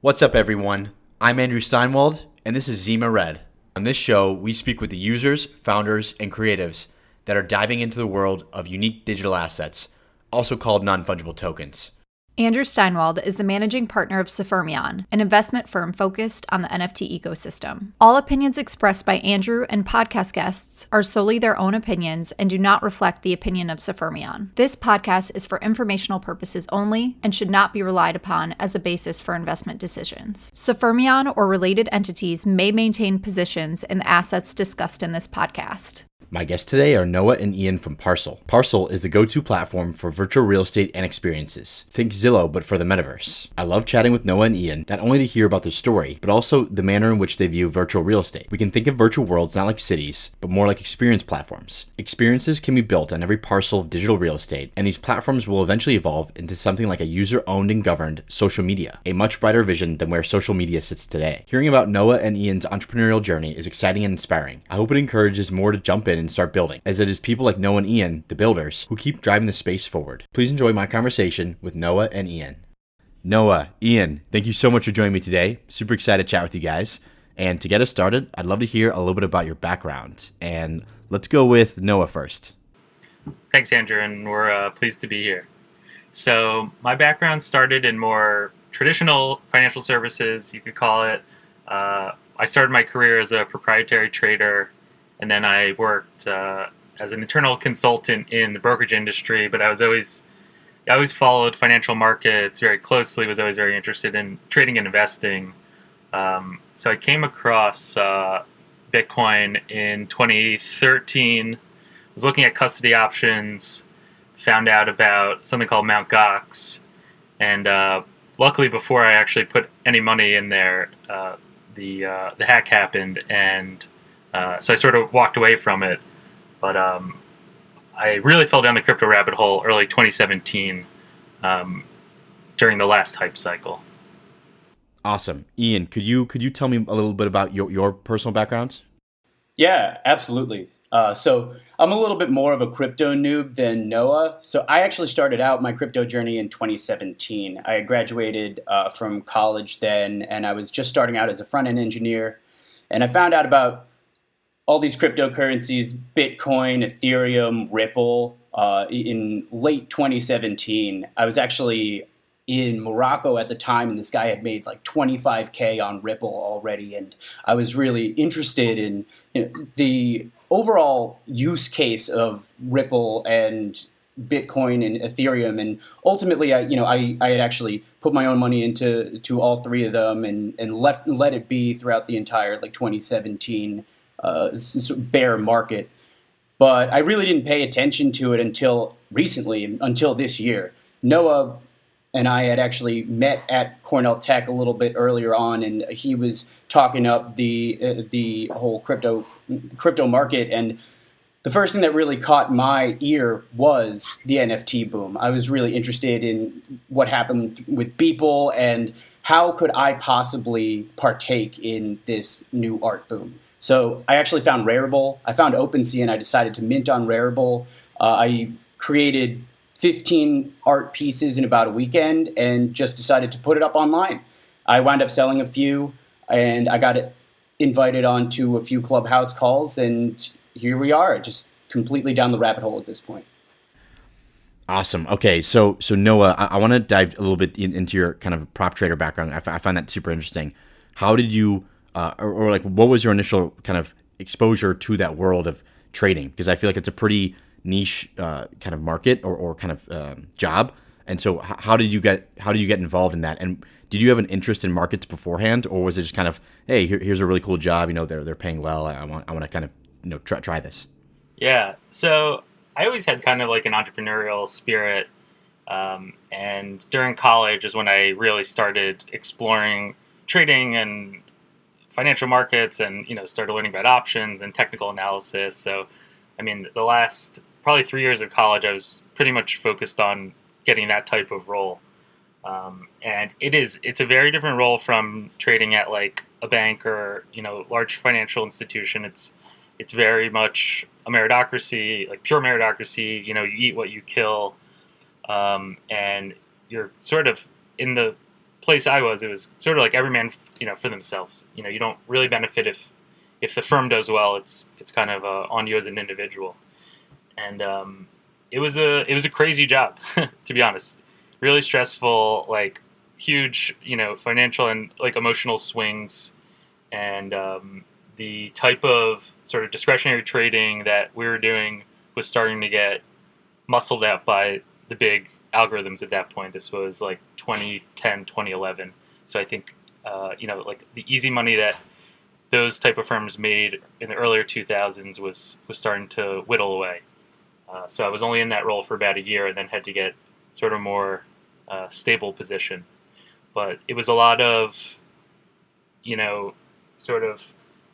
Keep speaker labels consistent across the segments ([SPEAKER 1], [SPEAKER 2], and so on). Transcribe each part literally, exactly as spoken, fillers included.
[SPEAKER 1] What's up, everyone? I'm Andrew Steinwald, and this is Zima Red. On this show, we speak with the users, founders, and creatives that are diving into the world of unique digital assets, also called non-fungible tokens.
[SPEAKER 2] Andrew Steinwald is the managing partner of Sefermion, an investment firm focused on the N F T ecosystem. All opinions expressed by Andrew and podcast guests are solely their own opinions and do not reflect the opinion of Sefermion. This podcast is for informational purposes only and should not be relied upon as a basis for investment decisions. Sefermion or related entities may maintain positions in the assets discussed in this podcast.
[SPEAKER 1] My guests today are Noah and Ian from Parcel. Parcel is the go-to platform for virtual real estate and experiences. Think Zillow, but for the metaverse. I love chatting with Noah and Ian, not only to hear about their story, but also the manner in which they view virtual real estate. We can think of virtual worlds not like cities, but more like experience platforms. Experiences can be built on every parcel of digital real estate, and these platforms will eventually evolve into something like a user-owned and governed social media, a much brighter vision than where social media sits today. Hearing about Noah and Ian's entrepreneurial journey is exciting and inspiring. I hope it encourages more to jump in and start building, as it is people like Noah and Ian, the builders, who keep driving the space forward. Please enjoy my conversation with Noah and Ian. Noah, Ian, thank you so much for joining me today. Super excited to chat with you guys. And to get us started, I'd love to hear a little bit about your background. And let's go with Noah first.
[SPEAKER 3] Thanks, Andrew, and we're uh, pleased to be here. So my background started in more traditional financial services, you could call it. Uh, I started my career as a proprietary trader. And then I worked uh, as an internal consultant in the brokerage industry, but I was always, I always followed financial markets very closely, was always very interested in trading and investing. Um, so I came across uh, Bitcoin in twenty thirteen, was looking at custody options, found out about something called Mt. Gox, and uh, luckily before I actually put any money in there, uh, the uh, the hack happened, and Uh, so I sort of walked away from it, but um, I really fell down the crypto rabbit hole early twenty seventeen um, during the last hype cycle.
[SPEAKER 1] Awesome. Ian, could you could you tell me a little bit about your, your personal background?
[SPEAKER 4] Yeah, absolutely. Uh, so I'm a little bit more of a crypto noob than Noah. So I actually started out my crypto journey in twenty seventeen. I graduated uh, from college then, and I was just starting out as a front-end engineer, and I found out about all these cryptocurrencies, Bitcoin, Ethereum, Ripple, uh, in late twenty seventeen. I was actually in Morocco at the time, and this guy had made like twenty-five K on Ripple already, and I was really interested in, you know, the overall use case of Ripple and Bitcoin and Ethereum, and ultimately, I, you know, I, I had actually put my own money into to all three of them, and and left let it be throughout the entire like twenty seventeen. Uh, bear market, but I really didn't pay attention to it until recently, until this year. Noah and I had actually met at Cornell Tech a little bit earlier on, and he was talking up the uh, the whole crypto crypto market. And the first thing that really caught my ear was the N F T boom. I was really interested in what happened with Beeple and how could I possibly partake in this new art boom. So I actually found Rarible. I found OpenSea, and I decided to mint on Rarible. Uh, I created fifteen art pieces in about a weekend and just decided to put it up online. I wound up selling a few, and I got it invited onto a few Clubhouse calls, and here we are, just completely down the rabbit hole at this point.
[SPEAKER 1] Awesome. Okay, so so Noah, I, I want to dive a little bit in, into your kind of prop trader background. I, f- I find that super interesting. How did you Uh, or, or like, what was your initial kind of exposure to that world of trading? Because I feel like it's a pretty niche uh, kind of market or, or kind of um, job. And so, h- how did you get how did you get involved in that? And did you have an interest in markets beforehand, or was it just kind of, hey, here, here's a really cool job. You know, they're they're paying well. I, I want I want to kind of you know try try this.
[SPEAKER 3] Yeah, so I always had kind of like an entrepreneurial spirit, um, and during college is when I really started exploring trading and financial markets, and you know started learning about options and technical analysis. So I mean the last probably three years of college I was pretty much focused on getting that type of role, um, and it is it's a very different role from trading at like a bank or you know large financial institution. It's it's very much a meritocracy, like pure meritocracy. You know, you eat what you kill, um, and you're sort of in the place I was, it was sort of like every man, you know, for themselves. You know, you don't really benefit if if the firm does well. It's it's kind of uh, on you as an individual, and um, it was a it was a crazy job, to be honest. Really stressful, like huge, you know, financial and like emotional swings, and um, the type of sort of discretionary trading that we were doing was starting to get muscled out by the big algorithms at that point. This was like twenty ten, twenty eleven. So I think, uh, you know, like the easy money that those type of firms made in the earlier two thousands was, was starting to whittle away. Uh, so I was only in that role for about a year and then had to get sort of more uh, stable position. But it was a lot of, you know, sort of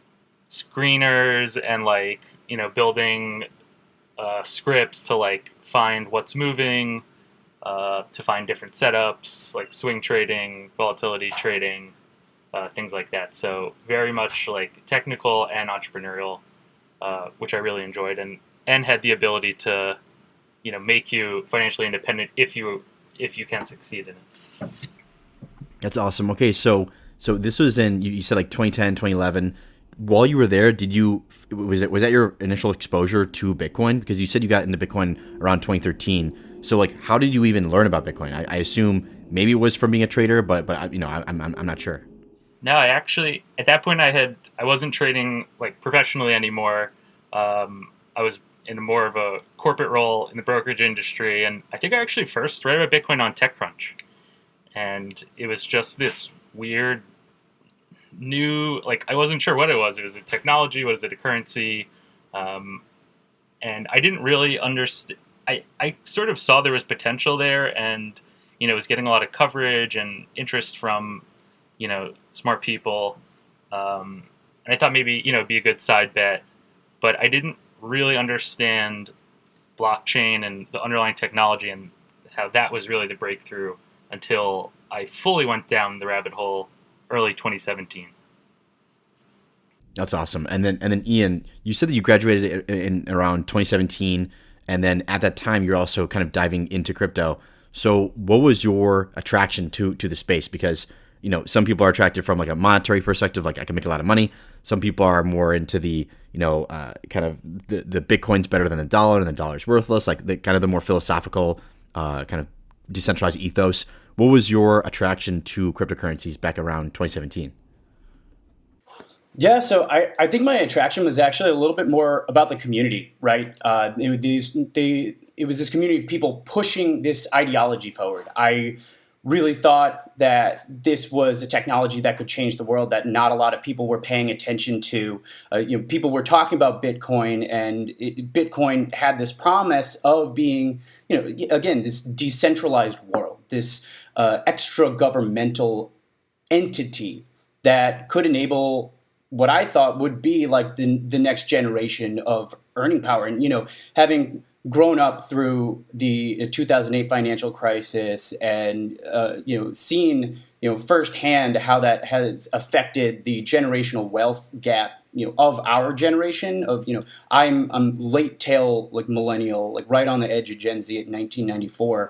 [SPEAKER 3] screeners and like, you know, building uh, scripts to like find what's moving, uh, to find different setups, like swing trading, volatility trading, uh, things like that. So very much like technical and entrepreneurial, uh, which I really enjoyed, and, and had the ability to, you know, make you financially independent if you if you can succeed in it.
[SPEAKER 1] That's awesome. Okay, so so this was in, you, you said like twenty ten, twenty eleven. While you were there, did you was it was that your initial exposure to Bitcoin? Because you said you got into Bitcoin around twenty thirteen. So like, how did you even learn about Bitcoin? I, I assume maybe it was from being a trader, but but you know, I, I'm I'm not sure.
[SPEAKER 3] No, I actually at that point I had I wasn't trading like professionally anymore. Um, I was in more of a corporate role in the brokerage industry, and I think I actually first read about Bitcoin on TechCrunch, and it was just this weird new, like I wasn't sure what it was. It was a technology, was it a currency? Um, and I didn't really understand. I, I sort of saw there was potential there, and you know, it was getting a lot of coverage and interest from, you know, smart people. Um, and I thought maybe, you know, it'd be a good side bet, but I didn't really understand blockchain and the underlying technology and how that was really the breakthrough until I fully went down the rabbit hole early twenty seventeen.
[SPEAKER 1] That's awesome. And then and then Ian, you said that you graduated in, in around twenty seventeen, and then at that time you're also kind of diving into crypto. So what was your attraction to to the space? Because, you know, some people are attracted from like a monetary perspective, like I can make a lot of money. Some people are more into the, you know, uh, kind of the, the Bitcoin's better than the dollar and the dollar's worthless, like the kind of the more philosophical uh, kind of decentralized ethos. What was your attraction to cryptocurrencies back around twenty seventeen?
[SPEAKER 4] Yeah, so I, I think my attraction was actually a little bit more about the community, right? Uh, it, these, they, it was this community of people pushing this ideology forward. I really thought that this was a technology that could change the world, that not a lot of people were paying attention to. Uh, you know, people were talking about Bitcoin, and it, Bitcoin had this promise of being, you know, again, this decentralized world, this uh, extra governmental entity that could enable what I thought would be like the the next generation of earning power. And, you know, having grown up through the two thousand eight financial crisis and, uh, you know, seen, you know, firsthand how that has affected the generational wealth gap, you know, of our generation of, you know, I'm, I'm late tail, like millennial, like right on the edge of Gen Z at nineteen ninety-four.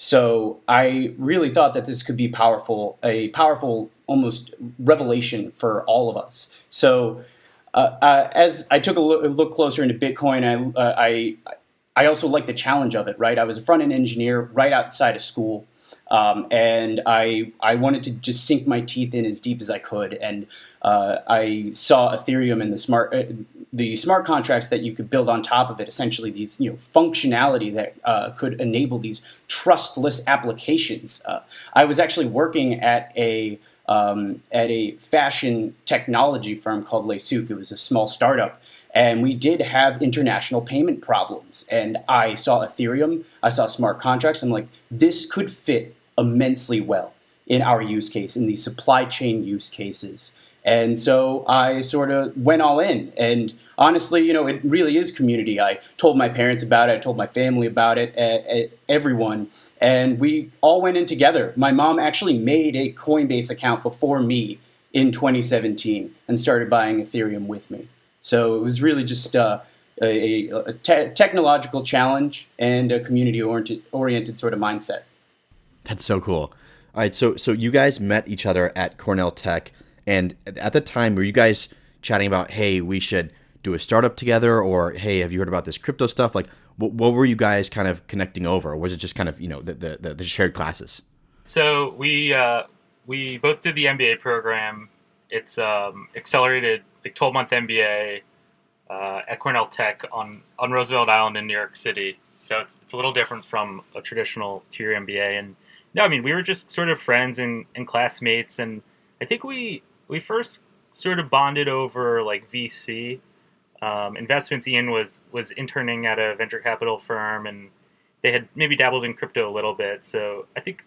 [SPEAKER 4] So I really thought that this could be powerful, a powerful almost revelation for all of us. So uh, uh, as I took a look, a look closer into Bitcoin, I, uh, I I also liked the challenge of it, right? I was a front-end engineer right outside of school, um, and I I wanted to just sink my teeth in as deep as I could. And uh, I saw Ethereum and the smart uh, the smart contracts that you could build on top of it, essentially these, you know, functionality that uh, could enable these trustless applications. Uh, I was actually working at a Um, at a fashion technology firm called Le Souk. It was a small startup, and we did have international payment problems. And I saw Ethereum, I saw smart contracts. I'm like, this could fit immensely well in our use case, in the supply chain use cases. And so I sort of went all in. And honestly, you know, it really is community. I told my parents about it. I told my family about it, uh, uh, everyone. And we all went in together. My mom actually made a Coinbase account before me in twenty seventeen and started buying Ethereum with me. So it was really just uh, a, a te- technological challenge and a community-oriented oriented sort of mindset.
[SPEAKER 1] That's so cool. All right, so so you guys met each other at Cornell Tech, and at the time, were you guys chatting about, hey, we should do a startup together, or hey, have you heard about this crypto stuff? Like, what, what were you guys kind of connecting over? Or was it just kind of, you know, the the, the, the shared classes?
[SPEAKER 3] So we uh, we both did the M B A program. It's um, accelerated, like twelve month M B A uh, at Cornell Tech on on Roosevelt Island in New York City. So it's it's a little different from a traditional two-year M B A. And no, I mean, we were just sort of friends and, and classmates. And I think we we first sort of bonded over like V C um, investments. Ian was was interning at a venture capital firm, and they had maybe dabbled in crypto a little bit. So I think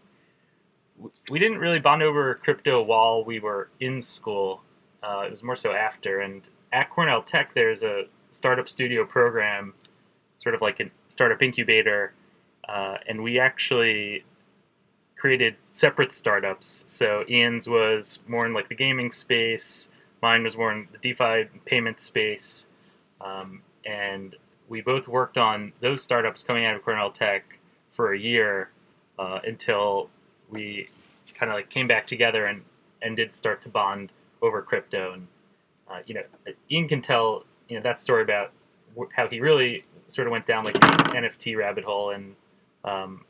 [SPEAKER 3] we didn't really bond over crypto while we were in school. Uh, it was more so after. And at Cornell Tech, there's a startup studio program, sort of like a startup incubator, uh, and we actually created separate startups. So Ian's was more in like the gaming space, mine was more in the DeFi payment space, um, and we both worked on those startups coming out of Cornell Tech for a year uh, until we kind of like came back together and, and did start to bond over crypto. And uh, you know, Ian can tell you know that story about how he really sort of went down like the N F T rabbit hole, and um,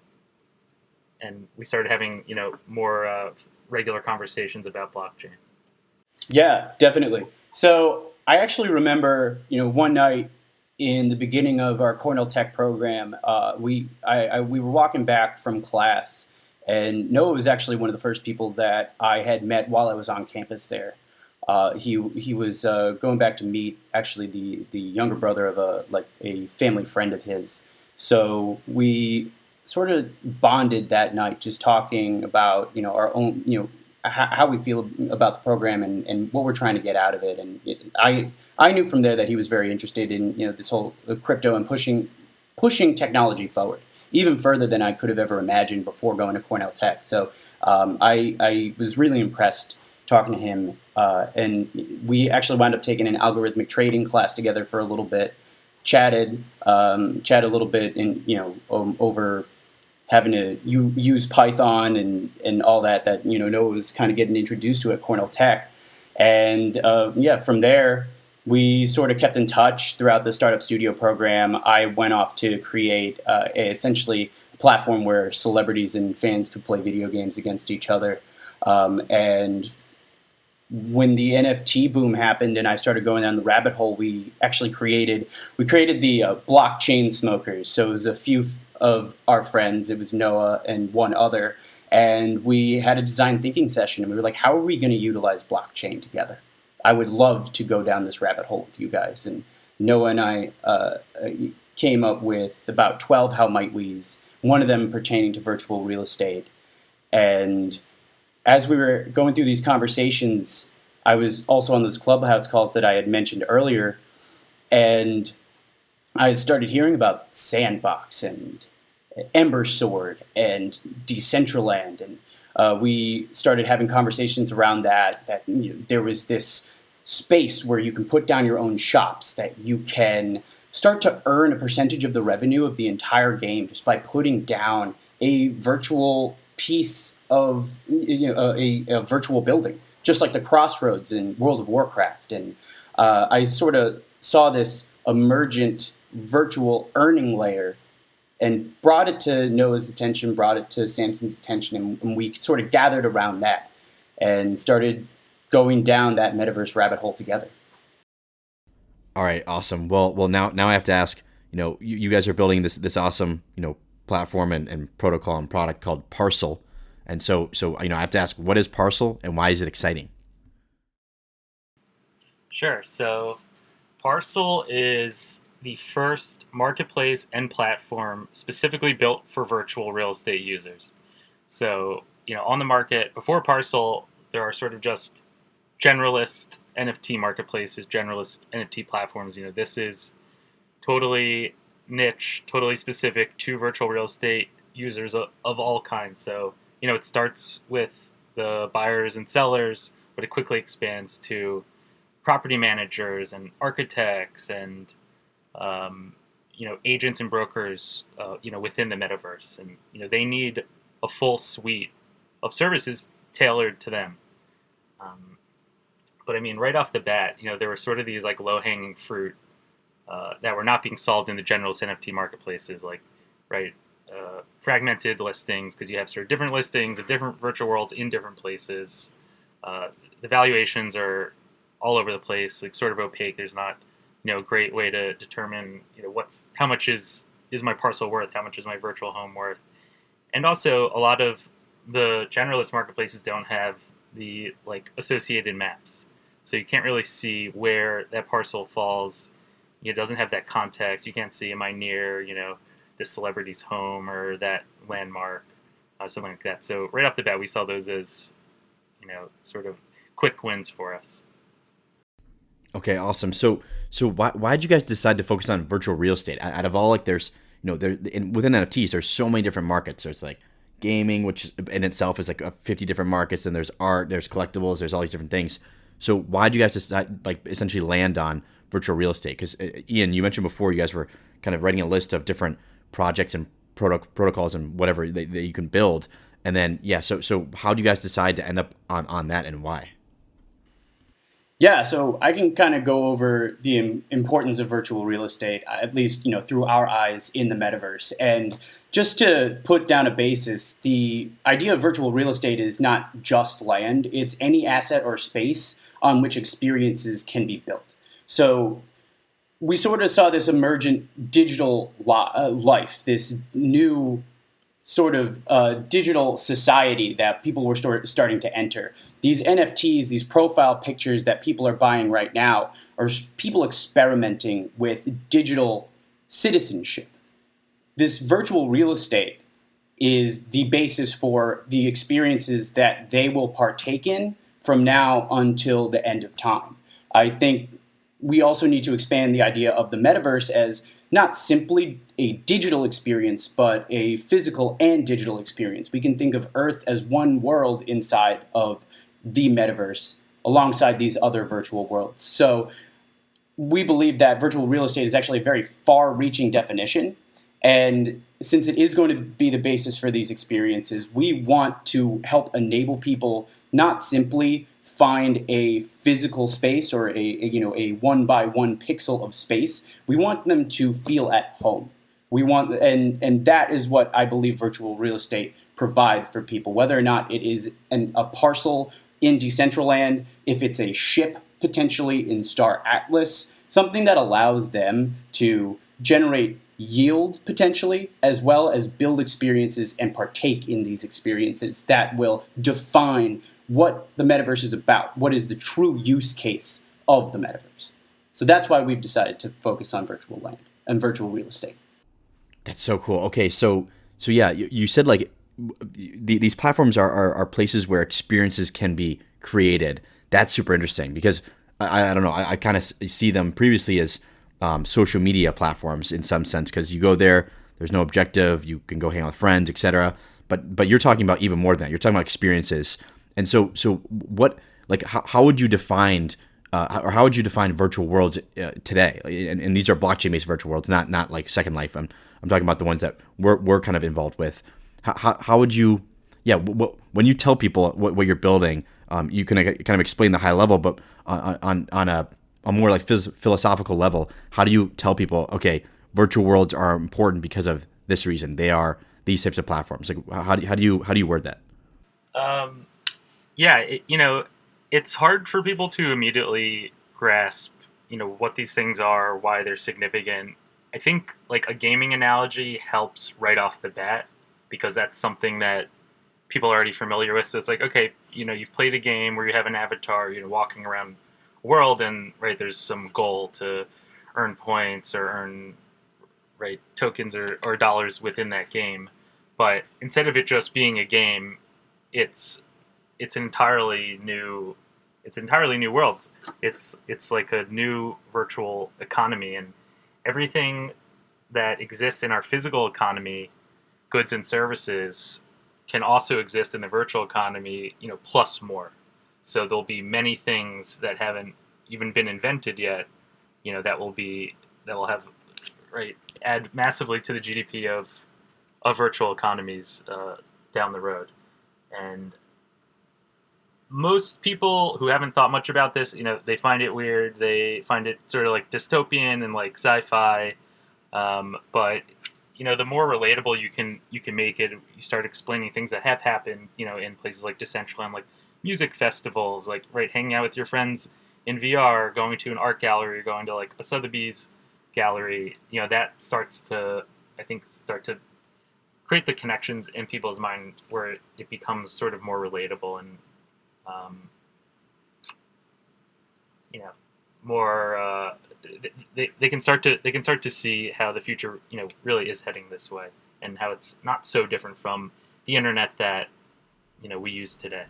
[SPEAKER 3] and we started having you know more uh, regular conversations about blockchain.
[SPEAKER 4] Yeah, definitely. So I actually remember, you know, one night in the beginning of our Cornell Tech program, uh, we I, I we were walking back from class, and Noah was actually one of the first people that I had met while I was on campus there. Uh, he he was uh, going back to meet actually the the younger brother of a like a family friend of his. So we sort of bonded that night, just talking about you know our own you know how, how we feel about the program and, and what we're trying to get out of it. And it, I I knew from there that he was very interested in you know this whole crypto and pushing pushing technology forward even further than I could have ever imagined before going to Cornell Tech. So um, I I was really impressed talking to him, uh, and we actually wound up taking an algorithmic trading class together for a little bit, chatted, um, chatted a little bit, in you know um, over having to u- use Python and and all that that you know Noah was kind of getting introduced to at Cornell Tech, and uh, yeah, from there we sort of kept in touch throughout the Startup Studio program. I went off to create uh, a, essentially a platform where celebrities and fans could play video games against each other, um, and when the N F T boom happened and I started going down the rabbit hole, we actually created we created the uh, blockchain smokers. So it was a few f- of our friends. It was Noah and one other, and we had a design thinking session. And we were like, "How are we going to utilize blockchain together? I would love to go down this rabbit hole with you guys." And Noah and I uh, came up with about twelve how might we's. One of them pertaining to virtual real estate, and as we were going through these conversations, I was also on those Clubhouse calls that I had mentioned earlier, and I started hearing about Sandbox and Ember Sword and Decentraland, and uh, we started having conversations around that, that you know, there was this space where you can put down your own shops, that you can start to earn a percentage of the revenue of the entire game just by putting down a virtual piece of you know, a, a virtual building, just like the Crossroads in World of Warcraft. And uh, I sort of saw this emergent virtual earning layer and brought it to Noah's attention, brought it to Samson's attention, and, and we sort of gathered around that and started going down that metaverse rabbit hole together.
[SPEAKER 1] All right, awesome. Well, well, now now I have to ask. You know, you, you guys are building this this awesome you know platform and, and protocol and product called Parcel. And so, so you know, I have to ask, what is Parcel and why is it exciting?
[SPEAKER 3] Sure. So Parcel is the first marketplace and platform specifically built for virtual real estate users. So, you know, on the market, before Parcel, there are sort of just generalist N F T marketplaces, generalist N F T platforms. You know, this is totally niche, totally specific to virtual real estate users of, of all kinds. So, you know, it starts with the buyers and sellers, but it quickly expands to property managers and architects and, um, you know, agents and brokers, uh, you know, within the metaverse. And, you know, they need a full suite of services tailored to them. Um, but I mean, right off the bat, you know, there were sort of these like low-hanging fruit uh, that were not being solved in the generalist N F T marketplaces, like, right, uh, fragmented listings, because you have sort of different listings of different virtual worlds in different places. Uh, the valuations are all over the place, like sort of opaque. There's not, you know, a great way to determine, you know, what's how much is is my parcel worth, how much is my virtual home worth, and also a lot of the generalist marketplaces don't have the like associated maps, so you can't really see where that parcel falls. It doesn't have that context. You can't see, am I near, you know, this celebrity's home or that landmark, uh, something like that. So right off the bat, we saw those as, you know, sort of quick wins for us.
[SPEAKER 1] Okay, awesome. So, so why why did you guys decide to focus on virtual real estate? Out of all, like, there's, you know, there in, within N F Ts, there's so many different markets. So it's like gaming, which in itself is like fifty different markets, and there's art, there's collectibles, there's all these different things. So why did you guys decide, like, essentially land on virtual real estate? Because uh, Ian, you mentioned before, you guys were kind of writing a list of different projects and product protocols and whatever that, that you can build, and then yeah. So so how do you guys decide to end up on on that, and why?
[SPEAKER 4] Yeah, so I can kind of go over the importance of virtual real estate, at least, you know, through our eyes in the metaverse. And just to put down a basis, the idea of virtual real estate is not just land, it's any asset or space on which experiences can be built. So we sort of saw this emergent digital li- uh, life, this new sort of uh, digital society that people were start, starting to enter. These N F Ts, these profile pictures that people are buying right now, are people experimenting with digital citizenship. This virtual real estate is the basis for the experiences that they will partake in from now until the end of time. I think we also need to expand the idea of the metaverse as not simply a digital experience, but a physical and digital experience. We can think of Earth as one world inside of the metaverse alongside these other virtual worlds. So we believe that virtual real estate is actually a very far-reaching definition. And since it is going to be the basis for these experiences, we want to help enable people not simply find a physical space or a, a you know a one by one pixel of space. We want them to feel at home. We want and and that is what I believe virtual real estate provides for people, whether or not it is an, a parcel in Decentraland, if it's a ship potentially in Star Atlas, something that allows them to generate yield potentially, as well as build experiences and partake in these experiences that will define what the metaverse is about, what is the true use case of the metaverse. So that's why we've decided to focus on virtual land and virtual real estate.
[SPEAKER 1] That's so cool. Okay, so so yeah, you, you said like the, these platforms are, are are places where experiences can be created. That's super interesting because I, I don't know, I, I kind of see them previously as um, social media platforms in some sense, because you go there, there's no objective, you can go hang out with friends, et cetera. But but you're talking about even more than that. You're talking about experiences. And so so what like how, how would you define uh, or how would you define virtual worlds uh, today? And, and these are blockchain based virtual worlds, not not like Second Life. I'm I'm talking about the ones that we're we're kind of involved with. How how, how would you yeah w- when you tell people what, what you're building, um, you can uh, kind of explain the high level, but on on, on a a more like phys- philosophical level, how do you tell people, okay, virtual worlds are important because of this reason? They are these types of platforms. Like how do you, how do you how do you word that?
[SPEAKER 3] Um, yeah, it, you know, it's hard for people to immediately grasp, you know, what these things are, why they're significant. I think like a gaming analogy helps right off the bat because that's something that people are already familiar with. So it's like, okay, you know, you've played a game where you have an avatar, you know, walking around a world, and right, there's some goal to earn points or earn right tokens or, or dollars within that game. But instead of it just being a game, it's it's entirely new. It's entirely new worlds. It's it's like a new virtual economy, and everything that exists in our physical economy, goods and services, can also exist in the virtual economy. You know, plus more. So there'll be many things that haven't even been invented yet. You know, that will be that will have right add massively to the G D P of of virtual economies uh, down the road. And most people who haven't thought much about this, you know, they find it weird. They find it sort of like dystopian and like sci-fi. Um, but you know, the more relatable you can you can make it, you start explaining things that have happened, you know, in places like Decentraland, like music festivals, like right, hanging out with your friends in V R, going to an art gallery, going to like a Sotheby's gallery. You know, that starts to, I think, start to create the connections in people's mind where it, it becomes sort of more relatable and um, you know, more uh, they, they can start to they can start to see how the future, you know, really is heading this way, and how it's not so different from the internet that, you know, we use today.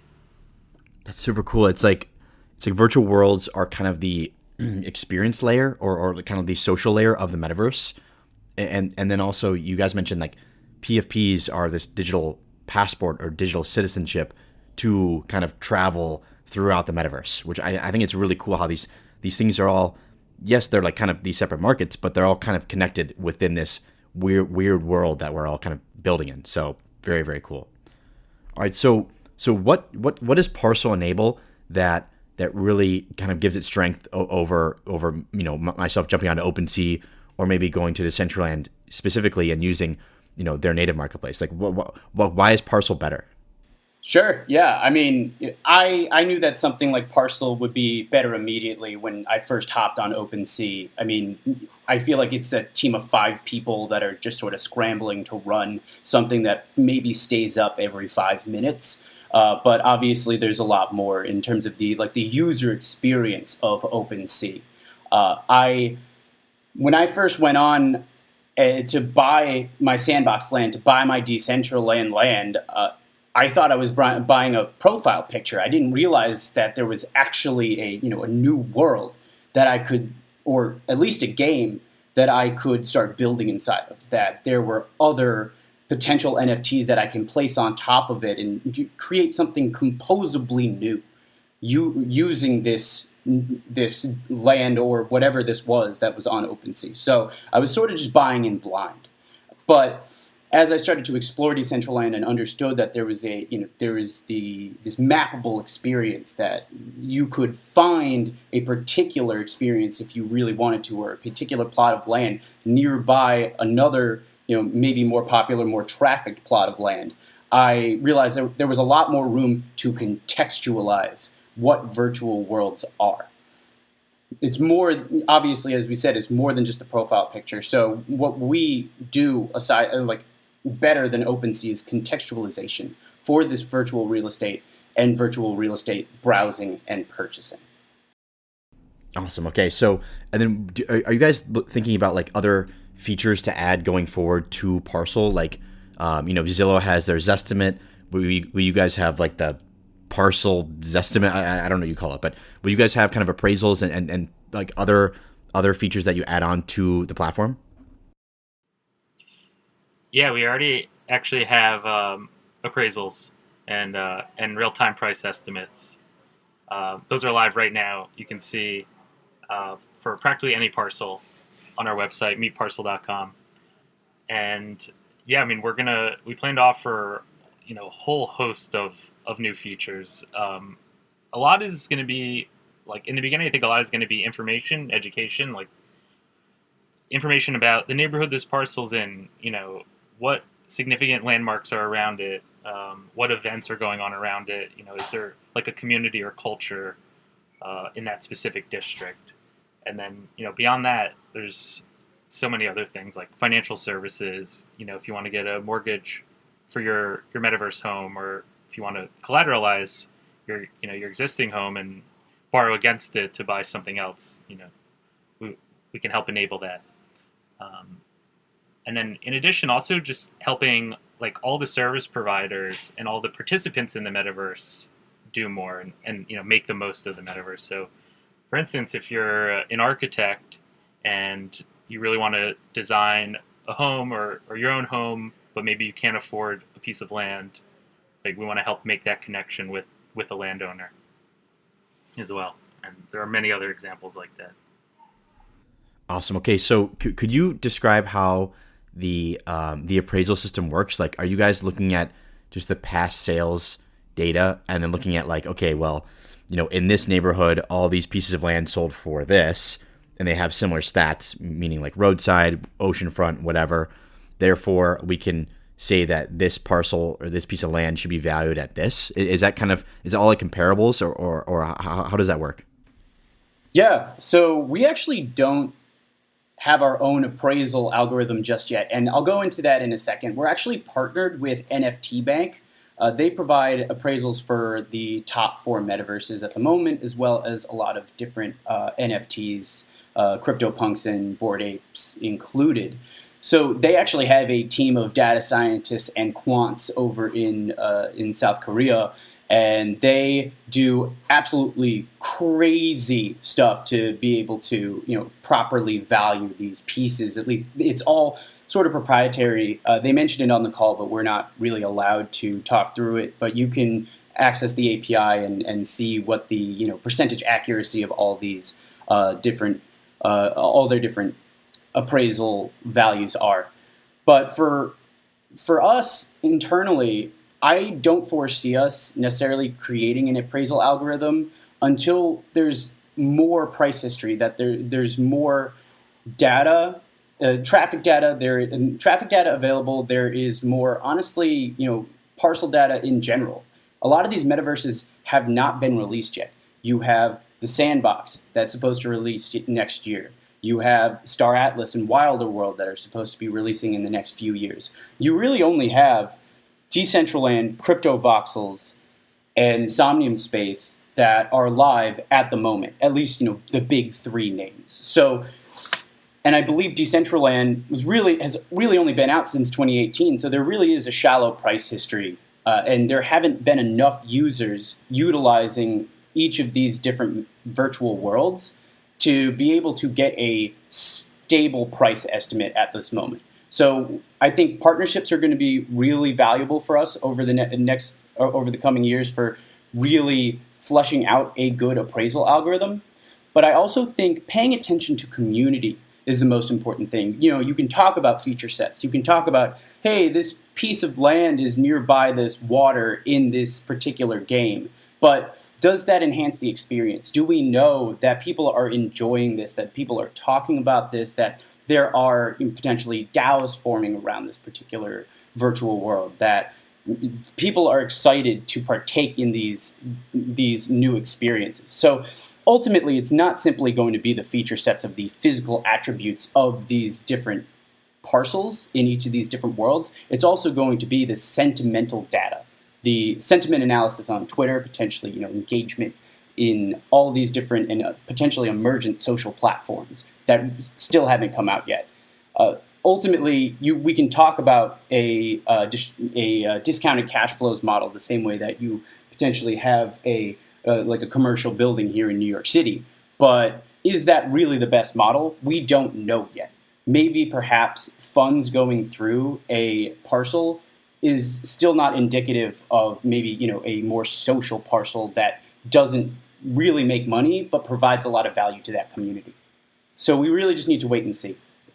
[SPEAKER 1] That's super cool. It's like it's like virtual worlds are kind of the experience layer or, or kind of the social layer of the metaverse. And and then also you guys mentioned like P F Ps are this digital passport or digital citizenship to kind of travel throughout the metaverse, which I, I think it's really cool how these these things are all, yes, they're like kind of these separate markets, but they're all kind of connected within this weird weird world that we're all kind of building in. So very, very cool. All right, so so what what what does Parcel enable that that really kind of gives it strength o- over over you know m- myself jumping onto OpenSea or maybe going to Decentraland specifically and using, you know, their native marketplace? Like what, what, what why is Parcel better?
[SPEAKER 4] Sure. Yeah. I mean, I I knew that something like Parcel would be better immediately when I first hopped on OpenSea. I mean, I feel like it's a team of five people that are just sort of scrambling to run something that maybe stays up every five minutes. Uh, but obviously, there's a lot more in terms of the like the user experience of OpenSea. Uh, I when I first went on uh, to buy my sandbox land, to buy my Decentraland land. Uh, I thought I was buying a profile picture. I didn't realize that there was actually a, you know, a new world that I could, or at least a game that I could start building inside of. That there were other potential N F Ts that I can place on top of it and create something composably new, you using this this land or whatever this was that was on OpenSea. So I was sort of just buying in blind, but as I started to explore Decentraland and understood that there was a, you know, there is the this mappable experience that you could find a particular experience if you really wanted to, or a particular plot of land nearby another, you know, maybe more popular, more trafficked plot of land, I realized that there was a lot more room to contextualize what virtual worlds are. It's more, obviously, as we said, it's more than just a profile picture. So what we do aside, like, better than OpenSea is contextualization for this virtual real estate and virtual real estate browsing and purchasing.
[SPEAKER 1] Awesome. Okay, so and then do, are, are you guys thinking about like other features to add going forward to Parcel? Like, um, you know, Zillow has their Zestimate. Will you, will you guys have like the Parcel Zestimate? I, I don't know what you call it, but will you guys have kind of appraisals and, and, and like other other features that you add on to the platform?
[SPEAKER 3] Yeah, we already actually have um, appraisals and uh, and real-time price estimates. Uh, those are live right now. You can see uh, for practically any parcel on our website, meet parcel dot com. And yeah, I mean, we're gonna we plan to offer, you know, a whole host of of new features. Um, a lot is going to be like in the beginning. I think a lot is going to be information, education, like information about the neighborhood this parcel's in. You know, what significant landmarks are around it, um, what events are going on around it. You know, is there like a community or culture uh, in that specific district? And then, you know, beyond that, there's so many other things like financial services. You know, if you want to get a mortgage for your, your metaverse home, or if you want to collateralize your, you know, your existing home and borrow against it to buy something else, you know, we, we can help enable that. Um, And then in addition, also just helping like all the service providers and all the participants in the metaverse do more and, and you know, make the most of the metaverse. So for instance, if you're an architect and you really want to design a home or, or your own home, but maybe you can't afford a piece of land, like we want to help make that connection with, with the landowner as well. And there are many other examples like that.
[SPEAKER 1] Awesome. Okay, so c- could you describe how the um, the appraisal system works? Like, are you guys looking at just the past sales data and then looking at like, okay, well, you know, in this neighborhood, all these pieces of land sold for this, and they have similar stats, meaning like roadside, oceanfront, whatever. Therefore, we can say that this parcel or this piece of land should be valued at this. Is that kind of, is it all like comparables, or, or, or how, how does that work?
[SPEAKER 4] Yeah, so we actually don't have our own appraisal algorithm just yet, and I'll go into that in a second. We're actually partnered with N F T Bank. Uh, they provide appraisals for the top four metaverses at the moment, as well as a lot of different uh, N F Ts, uh, CryptoPunks and Bored Apes included. So they actually have a team of data scientists and quants over in uh, in South Korea, and they do absolutely crazy stuff to be able to, you know, properly value these pieces. At least it's all sort of proprietary. Uh, they mentioned it on the call, but we're not really allowed to talk through it. But you can access the A P I and, and see what the, you know, percentage accuracy of all these uh, different uh, all their different appraisal values are. But for for us internally, I don't foresee us necessarily creating an appraisal algorithm until there's more price history, that there there's more data, uh, traffic data, there and traffic data available. There is more, honestly, you know, parcel data in general. A lot of these metaverses have not been released yet. You have the Sandbox that's supposed to release next year. You have Star Atlas and Wilder World that are supposed to be releasing in the next few years. You really only have Decentraland, CryptoVoxels, and Somnium Space that are live at the moment, at least, you know, the big three names. So, and I believe Decentraland was really has really only been out since twenty eighteen, so there really is a shallow price history, uh, and there haven't been enough users utilizing each of these different virtual worlds to be able to get a stable price estimate at this moment. So I think partnerships are going to be really valuable for us over the ne- next over the coming years for really fleshing out a good appraisal algorithm. But I also think paying attention to community is the most important thing. You know, you can talk about feature sets. You can talk about, hey, this piece of land is nearby this water in this particular game. But does that enhance the experience? Do we know that people are enjoying this, that people are talking about this, that there are potentially DAOs forming around this particular virtual world, that people are excited to partake in these, these new experiences? So ultimately, it's not simply going to be the feature sets of the physical attributes of these different parcels in each of these different worlds. It's also going to be the sentimental data, the sentiment analysis on Twitter, potentially, you know, engagement in all these different and uh, potentially emergent social platforms that still haven't come out yet. Uh, ultimately, you we can talk about a uh, dis- a uh, discounted cash flows model the same way that you potentially have a uh, like a commercial building here in New York City. But is that really the best model? We don't know yet. Maybe perhaps funds going through a parcel is still not indicative of maybe, you know, a more social parcel that doesn't really make money but provides a lot of value to that community. So we really just need to wait and see.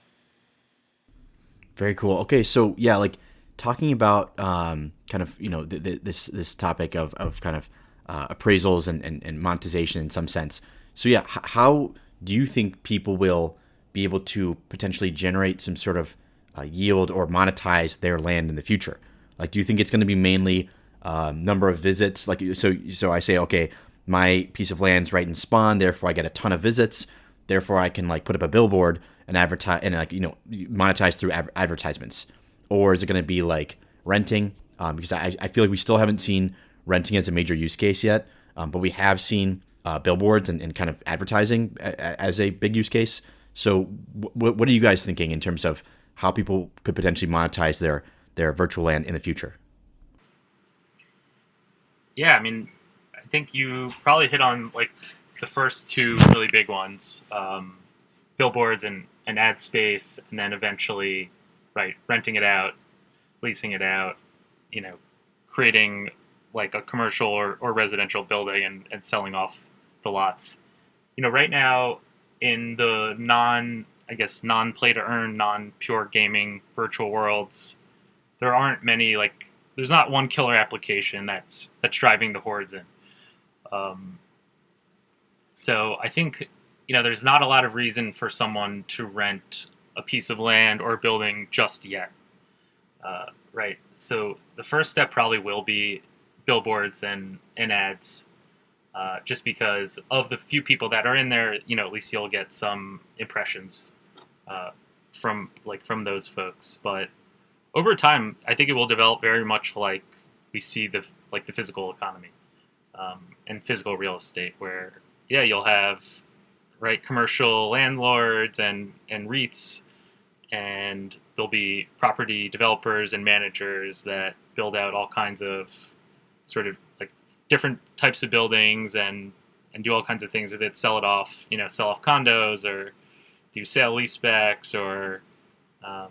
[SPEAKER 1] Very cool. Okay, so yeah, like talking about um, kind of, you know, th- th- this this topic of, of kind of uh, appraisals and, and, and monetization in some sense. So yeah, h- how do you think people will be able to potentially generate some sort of uh, yield or monetize their land in the future? Like, do you think it's going to be mainly um, number of visits? Like, so so I say, okay, my piece of land's right in Spawn, therefore I get a ton of visits, therefore I can like put up a billboard and advertise and like, you know, monetize through ad- advertisements. Or is it going to be like renting? Um, because I, I feel like we still haven't seen renting as a major use case yet, um, but we have seen uh, billboards and, and kind of advertising a, a, as a big use case. So w- what are you guys thinking in terms of how people could potentially monetize their their virtual land in the future?
[SPEAKER 3] Yeah, I mean, I think you probably hit on like the first two really big ones, um, billboards and, and ad space, and then eventually, right, renting it out, leasing it out, you know, creating like a commercial or, or residential building and, and selling off the lots. You know, right now in the non, I guess, non-play to earn, non-pure gaming virtual worlds, there aren't many like there's not one killer application that's that's driving the hordes in. Um, so I think, you know, there's not a lot of reason for someone to rent a piece of land or a building just yet. Uh, right. So the first step probably will be billboards and, and ads, uh, just because of the few people that are in there, you know, at least you'll get some impressions uh, from like from those folks. But over time, I think it will develop very much like we see the like the physical economy um, and physical real estate, where yeah, you'll have right commercial landlords and and REITs, and there'll be property developers and managers that build out all kinds of sort of like different types of buildings and and do all kinds of things with it, sell it off, you know, sell off condos or do sale leasebacks or um,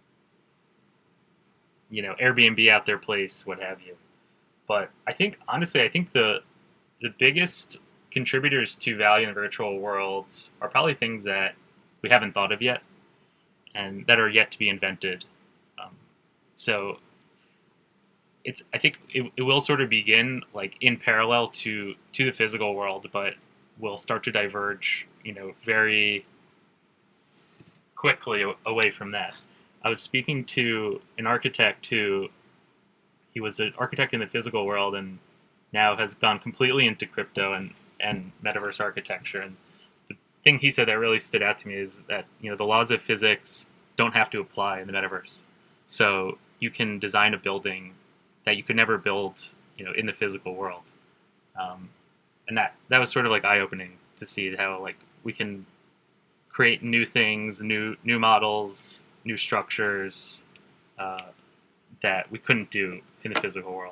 [SPEAKER 3] you know, Airbnb out their place, what have you. But I think honestly, I think the the biggest contributors to value in the virtual worlds are probably things that we haven't thought of yet and that are yet to be invented. Um, so it's I think it, it will sort of begin like in parallel to to the physical world, but will start to diverge, you know, very quickly away from that. I was speaking to an architect who he was an architect in the physical world and now has gone completely into crypto and and metaverse architecture. And the thing he said that really stood out to me is that, you know, the laws of physics don't have to apply in the metaverse. So you can design a building that you could never build, you know, in the physical world. Um, and that, that was sort of like eye-opening to see how like we can create new things, new new models, new structures uh, that we couldn't do in the physical world.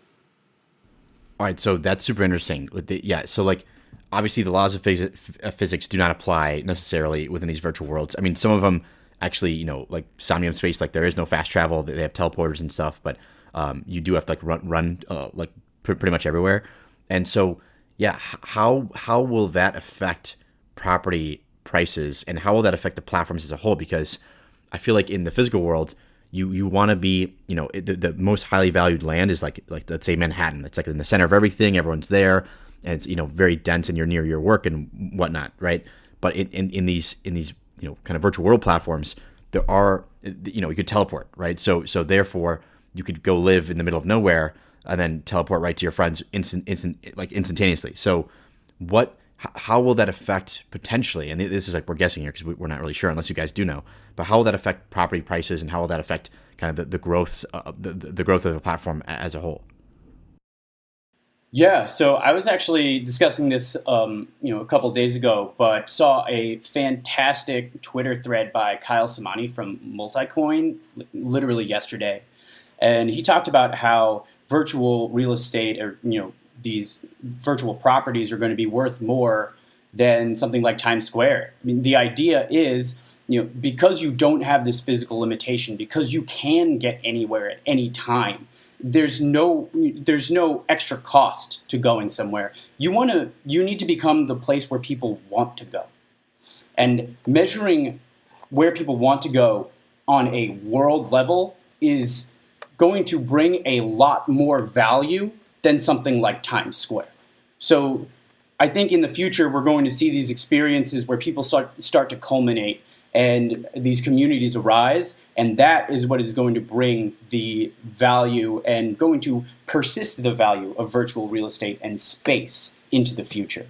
[SPEAKER 1] All right, so that's super interesting. With the, yeah, so like obviously the laws of phys- of physics do not apply necessarily within these virtual worlds. I mean, some of them actually, you know, like Somnium Space, like there is no fast travel. They have teleporters and stuff, but um, you do have to like run run uh, like pr- pretty much everywhere. And so, yeah, h- how how will that affect property prices and how will that affect the platforms as a whole? Because I feel like in the physical world, you you want to be, you know, the, the most highly valued land is like, like let's say Manhattan. It's like in the center of everything. Everyone's there, and it's, you know, very dense, and you're near your work and whatnot, right? But in, in, in these in these you know kind of virtual world platforms, there are, you know, you could teleport, right? So so therefore you could go live in the middle of nowhere and then teleport right to your friends instant instant like instantaneously. So what? How will that affect potentially, and this is like we're guessing here because we're not really sure unless you guys do know, but how will that affect property prices and how will that affect kind of the, the growth uh, the, the growth of the platform as a whole?
[SPEAKER 4] Yeah, so I was actually discussing this um, you know, a couple of days ago, but saw a fantastic Twitter thread by Kyle Samani from Multicoin literally yesterday. And he talked about how virtual real estate or, you know, these virtual properties are going to be worth more than something like Times Square. I mean, the idea is, you know, because you don't have this physical limitation, because you can get anywhere at any time, there's no there's no extra cost to going somewhere. You want to you need to become the place where people want to go. And measuring where people want to go on a world level is going to bring a lot more value than something like Times Square. So I think in the future we're going to see these experiences where people start start to culminate and these communities arise, and that is what is going to bring the value and going to persist the value of virtual real estate and space into the future.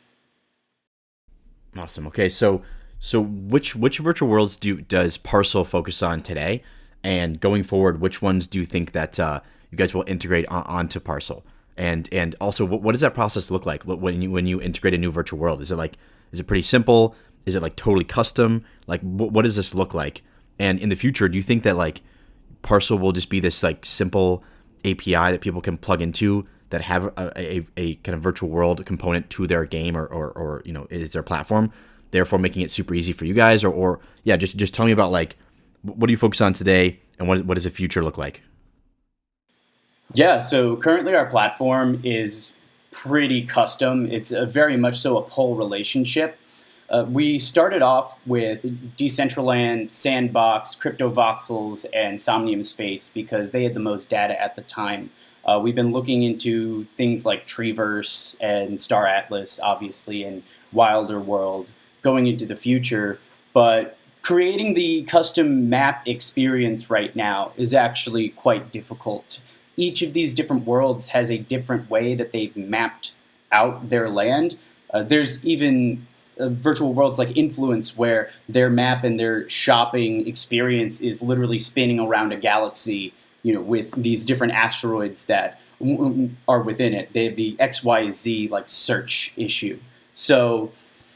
[SPEAKER 1] Awesome. Okay, so so which which virtual worlds do does Parcel focus on today, and going forward, which ones do you think that uh, you guys will integrate on, onto Parcel? And and also, what, what does that process look like when you when you integrate a new virtual world? Is it like is it pretty simple? Is it like totally custom? Like what, what does this look like? And in the future, do you think that like Parcel will just be this like simple A P I that people can plug into that have a, a, a kind of virtual world component to their game or, or, or you know is their platform, therefore making it super easy for you guys? Or, or yeah, just just tell me about like what do you focus on today and what what does the future look like?
[SPEAKER 4] Yeah, so currently our platform is pretty custom. It's a very much so a pull relationship. uh, we started off with Decentraland, Sandbox, CryptoVoxels, and Somnium Space because they had the most data at the time. Uh, we've been looking into things like Treeverse and Star Atlas, obviously, and Wilder World going into the future. But creating the custom map experience right now is actually quite difficult. Each of these different worlds has a different way that they've mapped out their land. Uh, there's even uh, virtual worlds like Influence where their map and their shopping experience is literally spinning around a galaxy, you know, with these different asteroids that w- w- are within it. They have the X Y Z like search issue. So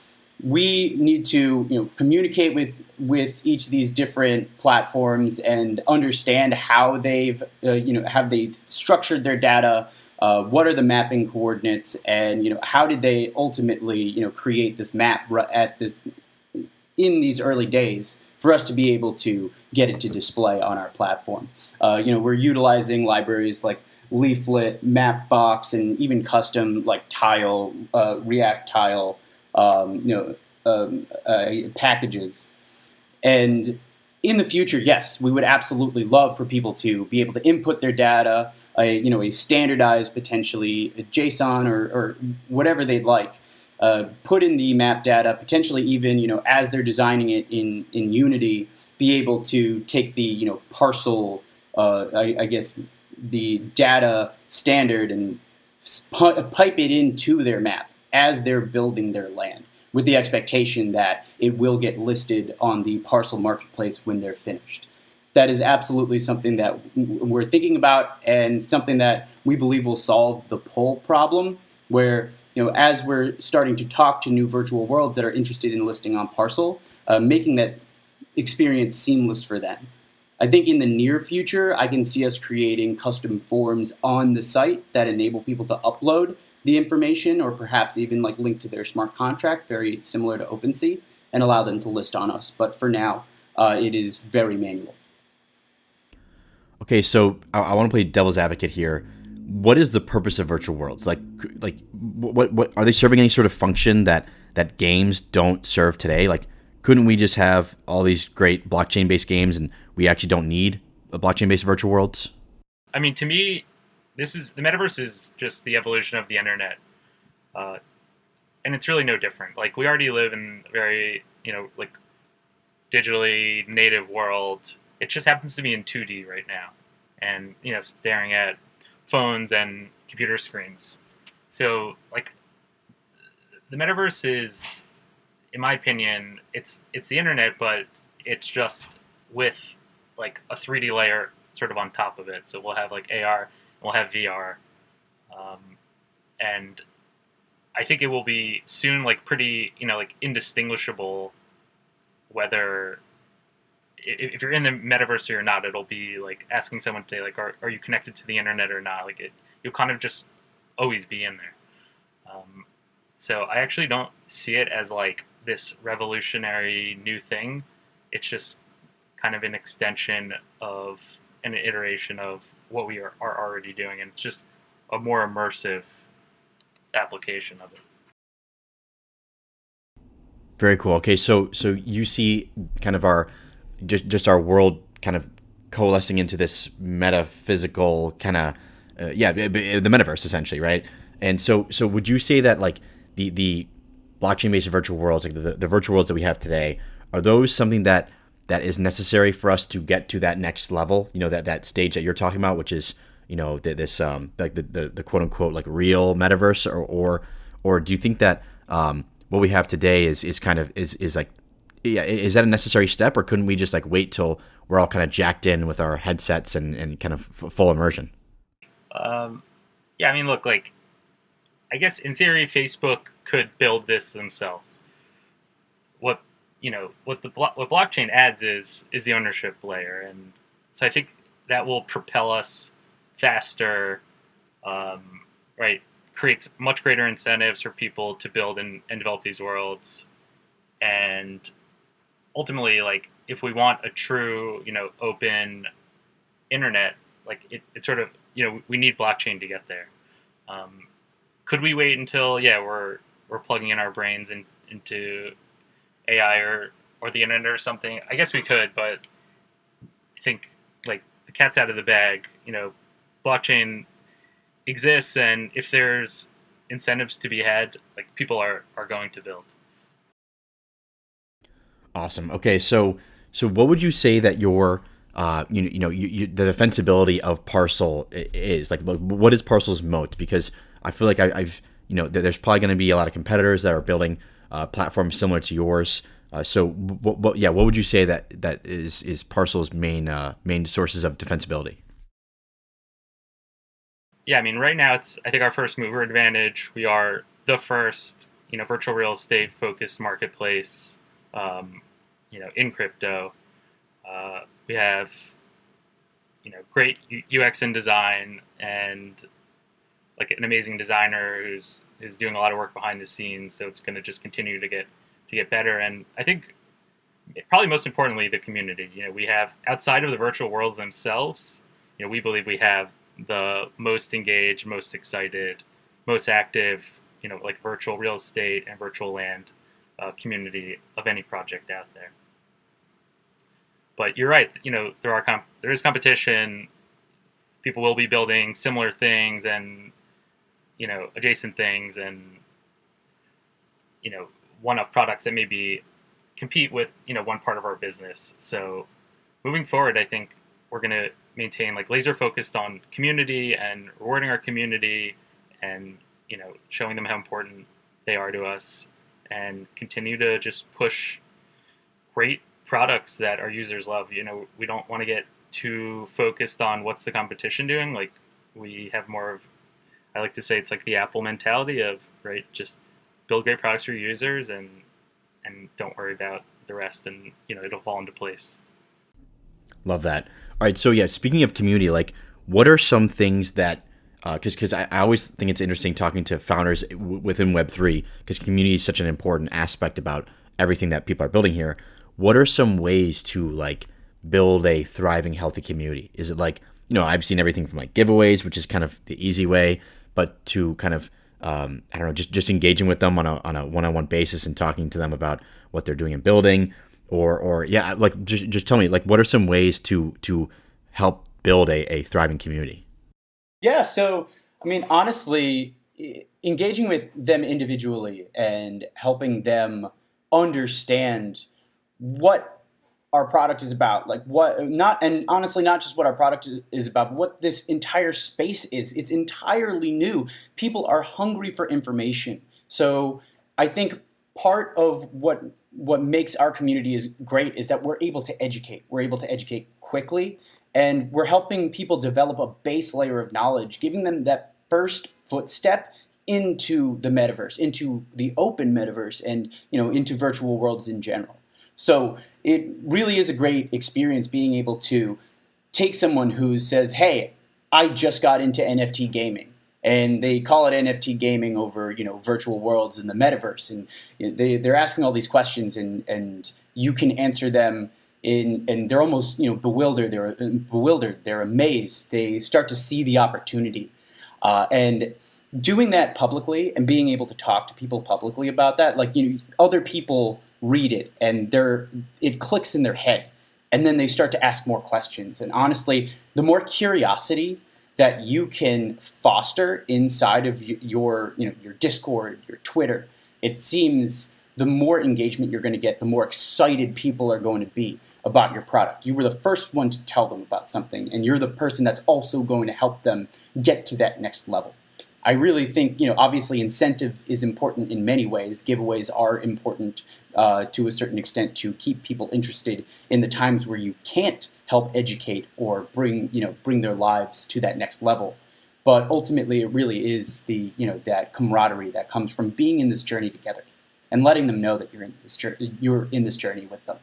[SPEAKER 4] we need to, you know, communicate with with each of these different platforms and understand how they've uh, you know have they structured their data, uh, what are the mapping coordinates, and you know how did they ultimately you know create this map at this in these early days for us to be able to get it to display on our platform. Uh, you know we're utilizing libraries like Leaflet, Mapbox, and even custom like Tile, uh, React Tile. Um, you know, um, uh, packages. And in the future, yes, we would absolutely love for people to be able to input their data, a, you know, a standardized, potentially a JSON or, or whatever they'd like, uh, put in the map data, potentially even, you know, as they're designing it in, in Unity, be able to take the, you know, parcel, uh, I, I guess, the data standard and pipe it into their map as they're building their land, with the expectation that it will get listed on the parcel marketplace when they're finished. That is absolutely something that we're thinking about and something that we believe will solve the pull problem, where you know, as we're starting to talk to new virtual worlds that are interested in listing on Parcel, uh, making that experience seamless for them. I think in the near future, I can see us creating custom forms on the site that enable people to upload the information or perhaps even like link to their smart contract, very similar to OpenSea, and allow them to list on us. But for now, uh, it is very manual.
[SPEAKER 1] Okay, so I, I want to play devil's advocate here. What is the purpose of virtual worlds? Like, like what, what are they serving any sort of function that that games don't serve today? Like, couldn't we just have all these great blockchain-based games and we actually don't need a blockchain-based virtual worlds?
[SPEAKER 3] I mean, to me, this is the metaverse is just the evolution of the internet, uh, and it's really no different. Like we already live in a very, you know, like digitally native world. It just happens to be in two D right now, and you know, staring at phones and computer screens. So, like, the metaverse is, in my opinion, it's it's the internet, but it's just with like a three D layer sort of on top of it. So we'll have like A R. We'll have V R, um, and I think it will be soon like pretty, you know, like indistinguishable whether if you're in the metaverse or not. It'll be like asking someone to say like, are, are you connected to the internet or not? Like it, you'll kind of just always be in there. Um, so I actually don't see it as like this revolutionary new thing. It's just kind of an extension of an iteration of what we are, are already doing, and it's just a more immersive application of it.
[SPEAKER 1] Very cool. Okay, so so you see kind of our just just our world kind of coalescing into this metaphysical kind of uh, yeah the metaverse essentially, right? And so so would you say that like the the blockchain based virtual worlds, like the, the virtual worlds that we have today, are those something that that is necessary for us to get to that next level, you know, that, that stage that you're talking about, which is, you know, the, this, um, like the, the, the quote unquote, like real metaverse, or, or, or do you think that, um, what we have today is, is kind of, is, is like, yeah, is that a necessary step, or couldn't we just like wait till we're all kind of jacked in with our headsets and, and kind of f- full immersion?
[SPEAKER 3] Um, yeah, I mean, look, like, I guess in theory, Facebook could build this themselves. What, you know, what the blo- what blockchain adds is is the ownership layer, and so I think that will propel us faster, um, right? Creates much greater incentives for people to build and, and develop these worlds, and ultimately, like, if we want a true, you know, open internet, like it, it sort of, you know, we need blockchain to get there. Um, could we wait until, yeah, we're we're plugging in our brains in, into A I or or the internet or something. I guess we could, but I think like the cat's out of the bag. You know, blockchain exists, and if there's incentives to be had, like people are are going to build.
[SPEAKER 1] Awesome. Okay, so so what would you say that your uh you know you know you, you, the defensibility of Parcel is like? What is Parcel's moat? Because I feel like I, I've you know there's probably going to be a lot of competitors that are building uh, platforms similar to yours. Uh, so what, what yeah what would you say that that is is Parcel's main uh, main sources of defensibility?
[SPEAKER 3] Yeah, I mean right now it's I think our first mover advantage. We are the first you know virtual real estate focused marketplace. Um, you know, in crypto, uh, we have, you know, great U X and design, and like an amazing designer who's who's doing a lot of work behind the scenes. So it's going to just continue to get to get better. And I think probably most importantly, the community. You know, we have outside of the virtual worlds themselves. You know, we believe we have the most engaged, most excited, most active, you know, like virtual real estate and virtual land Uh, community of any project out there. But you're right, you know, there are comp- there is competition. People will be building similar things and, you know, adjacent things and, you know, one-off products that maybe compete with, you know, one part of our business. So moving forward, I think we're going to maintain like laser focused on community and rewarding our community and, you know, showing them how important they are to us, and continue to just push great products that our users love. You know, we don't want to get too focused on what's the competition doing. Like we have more of, I like to say it's like the Apple mentality of, right, just build great products for your users and and don't worry about the rest, and, you know, it'll fall into place.
[SPEAKER 1] Love that. All right, so yeah, speaking of community, like what are some things that because uh, because I, I always think it's interesting talking to founders w- within Web three, because community is such an important aspect about everything that people are building here. What are some ways to like build a thriving, healthy community? Is it like, you know, I've seen everything from like giveaways, which is kind of the easy way, but to kind of um, I don't know, just just engaging with them on a on a one-on-one basis and talking to them about what they're doing in building, or or yeah, like just just tell me, like, what are some ways to to help build a, a thriving community?
[SPEAKER 4] Yeah, so, I mean, honestly, engaging with them individually and helping them understand what our product is about, like what, not, and honestly, not just what our product is about, but what this entire space is. It's entirely new. People are hungry for information. So I think part of what what makes our community is great is that we're able to educate. We're able to educate quickly. And we're helping people develop a base layer of knowledge, giving them that first footstep into the metaverse, into the open metaverse, and, you know, into virtual worlds in general. So it really is a great experience being able to take someone who says, hey, I just got into N F T gaming, and they call it N F T gaming over, you know, virtual worlds in the metaverse, and they, they're asking all these questions, and, and you can answer them. In, and they're almost, you know, bewildered. They're bewildered. They're amazed. They start to see the opportunity, uh, and doing that publicly and being able to talk to people publicly about that, like, you know, other people read it and they're it clicks in their head, and then they start to ask more questions. And honestly, the more curiosity that you can foster inside of your, you know, your Discord, your Twitter, it seems the more engagement you're going to get, the more excited people are going to be about your product. You were the first one to tell them about something, and you're the person that's also going to help them get to that next level. I really think, you know, obviously incentive is important in many ways. Giveaways are important uh, to a certain extent to keep people interested in the times where you can't help educate or bring, you know, bring their lives to that next level. But ultimately, it really is the, you know, that camaraderie that comes from being in this journey together and letting them know that you're in this journey, you're in this journey with them.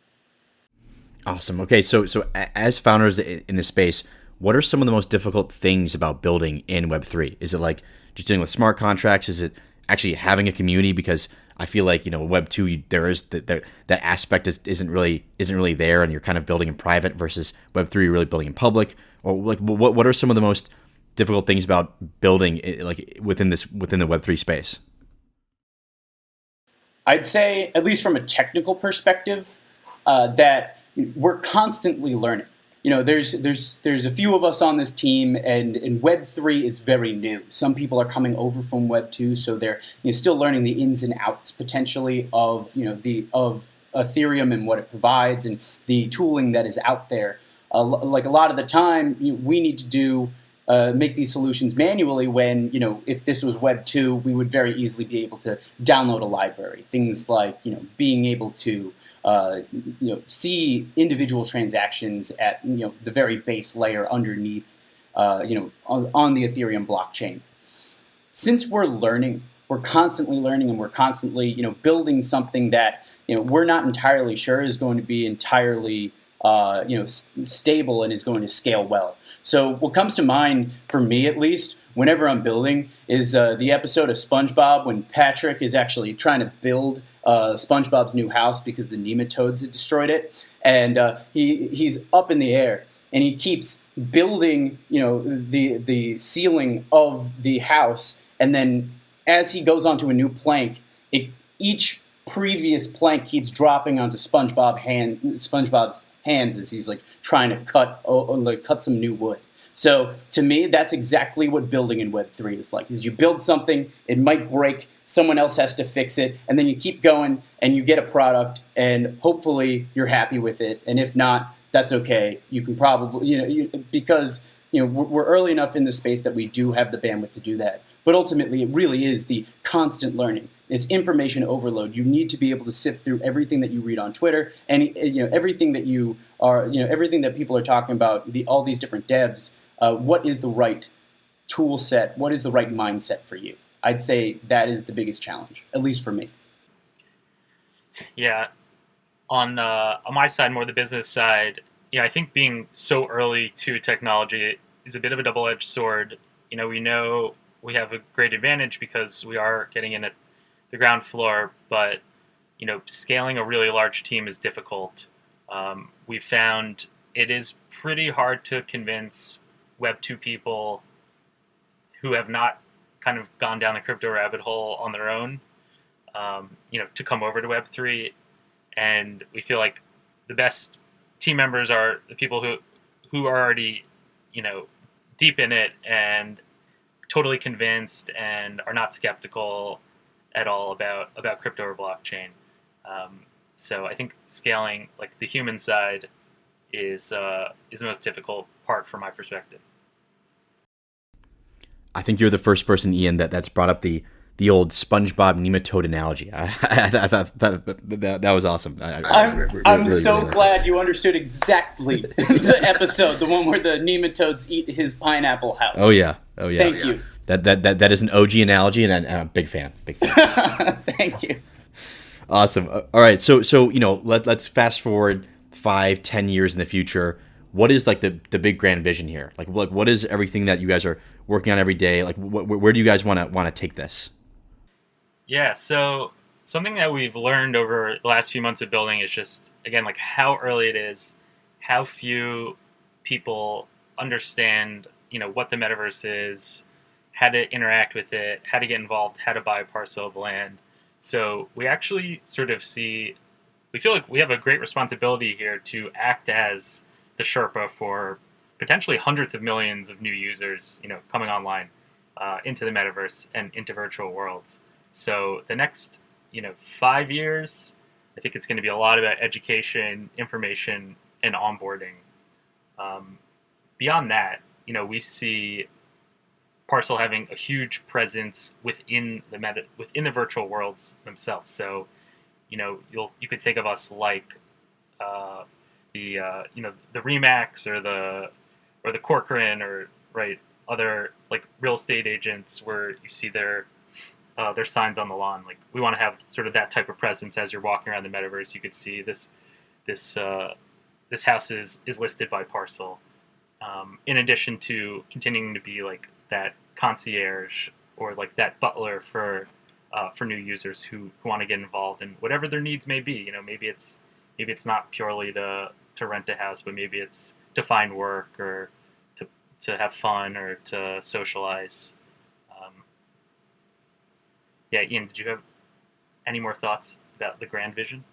[SPEAKER 1] Awesome. Okay, so so as founders in this space, what are some of the most difficult things about building in Web three? Is it like just dealing with smart contracts? Is it actually having a community? Because I feel like, you know, Web two, you, there is that that aspect is, isn't really isn't really there, and you're kind of building in private, versus Web three, you're really building in public. Or like, what what are some of the most difficult things about building like within this within the Web three space?
[SPEAKER 4] I'd say, at least from a technical perspective, uh, that we're constantly learning. You know, there's there's there's a few of us on this team, and, and Web three is very new. Some people are coming over from Web two, so they're you know, still learning the ins and outs potentially of you know the of Ethereum and what it provides and the tooling that is out there. Uh, like a lot of the time, you know, we need to do uh, make these solutions manually. When you know, if this was Web two, we would very easily be able to download a library. Things like you know being able to uh, you know see individual transactions at you know the very base layer underneath uh, you know on, on the Ethereum blockchain. Since we're learning, we're constantly learning, and we're constantly you know building something that you know we're not entirely sure is going to be entirely Uh, you know, s- stable and is going to scale well. So what comes to mind, for me at least, whenever I'm building, is uh, the episode of SpongeBob when Patrick is actually trying to build uh, SpongeBob's new house because the nematodes had destroyed it, and uh, he he's up in the air and he keeps building, you know, the the ceiling of the house, and then as he goes onto a new plank, it each previous plank keeps dropping onto SpongeBob hand SpongeBob's hands as he's like trying to cut or, like cut some new wood. So to me, that's exactly what building in Web three is like. Is you build something, it might break, someone else has to fix it, and then you keep going and you get a product, and hopefully you're happy with it. And if not, that's okay. You can probably you know you, because you know we're, we're early enough in the space that we do have the bandwidth to do that. But ultimately, it really is the constant learning. It's information overload. You need to be able to sift through everything that you read on Twitter, and you know everything that you are, you know everything that people are talking about. The all these different devs. Uh, what is the right tool set? What is the right mindset for you? I'd say that is the biggest challenge, at least for me.
[SPEAKER 3] Yeah, on uh, on my side, more the business side. Yeah, I think being so early to technology is a bit of a double-edged sword. You know, we know we have a great advantage because we are getting in at the ground floor, but you know, scaling a really large team is difficult. Um, we found it is pretty hard to convince Web two people who have not kind of gone down the crypto rabbit hole on their own, um, you know, to come over to Web three. And we feel like the best team members are the people who who are already, you know, deep in it and totally convinced and are not skeptical at all about, about crypto or blockchain. Um, so I think scaling like the human side is uh, is the most difficult part from my perspective.
[SPEAKER 1] I think you're the first person, Ian, that, that's brought up the the old SpongeBob nematode analogy. I, I, I thought that, that, that, that was awesome. I,
[SPEAKER 4] I'm,
[SPEAKER 1] really,
[SPEAKER 4] I'm
[SPEAKER 1] really,
[SPEAKER 4] so
[SPEAKER 1] really
[SPEAKER 4] glad you understood exactly the episode, the one where the nematodes eat his pineapple house.
[SPEAKER 1] Oh yeah, oh yeah.
[SPEAKER 4] Thank
[SPEAKER 1] oh, yeah.
[SPEAKER 4] you.
[SPEAKER 1] That, that that that is an O G analogy, and I'm a big fan. Big fan.
[SPEAKER 4] Thank you.
[SPEAKER 1] Awesome. Uh, All right, so so you know, let let's fast forward five, ten years in the future. What is like the, the big grand vision here? Like, like what is everything that you guys are working on every day? Like, wh- where do you guys want to want to take this?
[SPEAKER 3] Yeah, so something that we've learned over the last few months of building is just, again, like how early it is, how few people understand, you know, what the metaverse is, how to interact with it, how to get involved, how to buy a parcel of land. So we actually sort of see, we feel like we have a great responsibility here to act as the Sherpa for potentially hundreds of millions of new users, you know, coming online uh, into the metaverse and into virtual worlds. So the next, you know, five years, I think it's going to be a lot about education, information, and onboarding. Um, beyond that, you know, we see Parcel having a huge presence within the meta, within the virtual worlds themselves. So, you know, you'll you could think of us like uh, the uh, you know the Remax or the or the Corcoran or right other like real estate agents where you see their Uh, their signs on the lawn. Like we want to have sort of that type of presence as you're walking around the metaverse. You could see this, this, uh, this house is is listed by parcel. Um, in addition to continuing to be like that concierge or like that butler for uh, for new users who, who want to get involved in whatever their needs may be. You know, maybe it's maybe it's not purely to to rent a house, but maybe it's to find work or to to have fun or to socialize. Um, Yeah, Ian, did you have any more thoughts about the grand vision?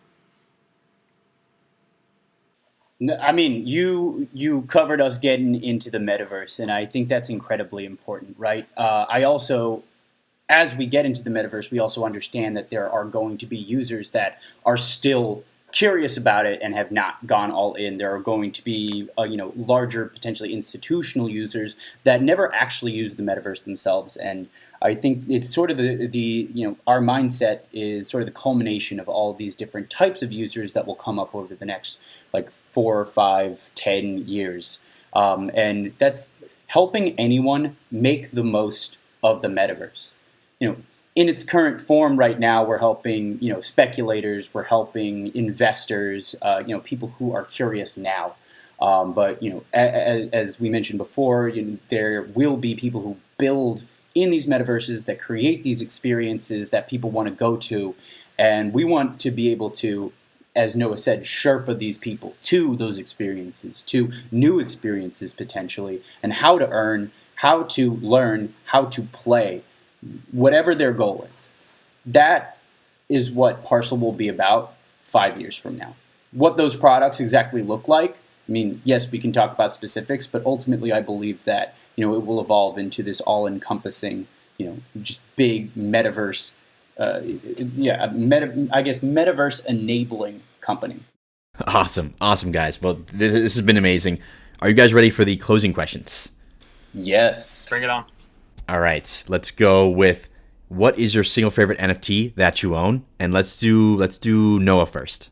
[SPEAKER 4] No, I mean, you you covered us getting into the metaverse, and I think that's incredibly important, right? Uh, I also, as we get into the metaverse, we also understand that there are going to be users that are still curious about it and have not gone all in. There are going to be, uh, you know, larger, potentially institutional users that never actually use the metaverse themselves. And I think it's sort of the, the you know, our mindset is sort of the culmination of all these different types of users that will come up over the next like four, five, ten years. Um, and that's helping anyone make the most of the metaverse. You know, in its current form right now, we're helping, you know, speculators, we're helping investors, uh, you know, people who are curious now. Um, but, you know, a, a, as we mentioned before, you know, there will be people who build in these metaverses that create these experiences that people want to go to. And we want to be able to, as Noah said, Sherpa these people to those experiences, to new experiences potentially, and how to earn, how to learn, how to play, whatever their goal is. That is what Parcel will be about five years from now. What those products exactly look like, I mean, yes, we can talk about specifics, but ultimately I believe that, you know, it will evolve into this all-encompassing, you know, just big metaverse, uh, yeah, meta, I guess metaverse enabling company.
[SPEAKER 1] Awesome. Awesome, guys. Well, th- this has been amazing. Are you guys ready for the closing questions?
[SPEAKER 4] Yes.
[SPEAKER 3] Bring it on.
[SPEAKER 1] All right, let's go with what is your single favorite N F T that you own, and let's do let's do Noah first.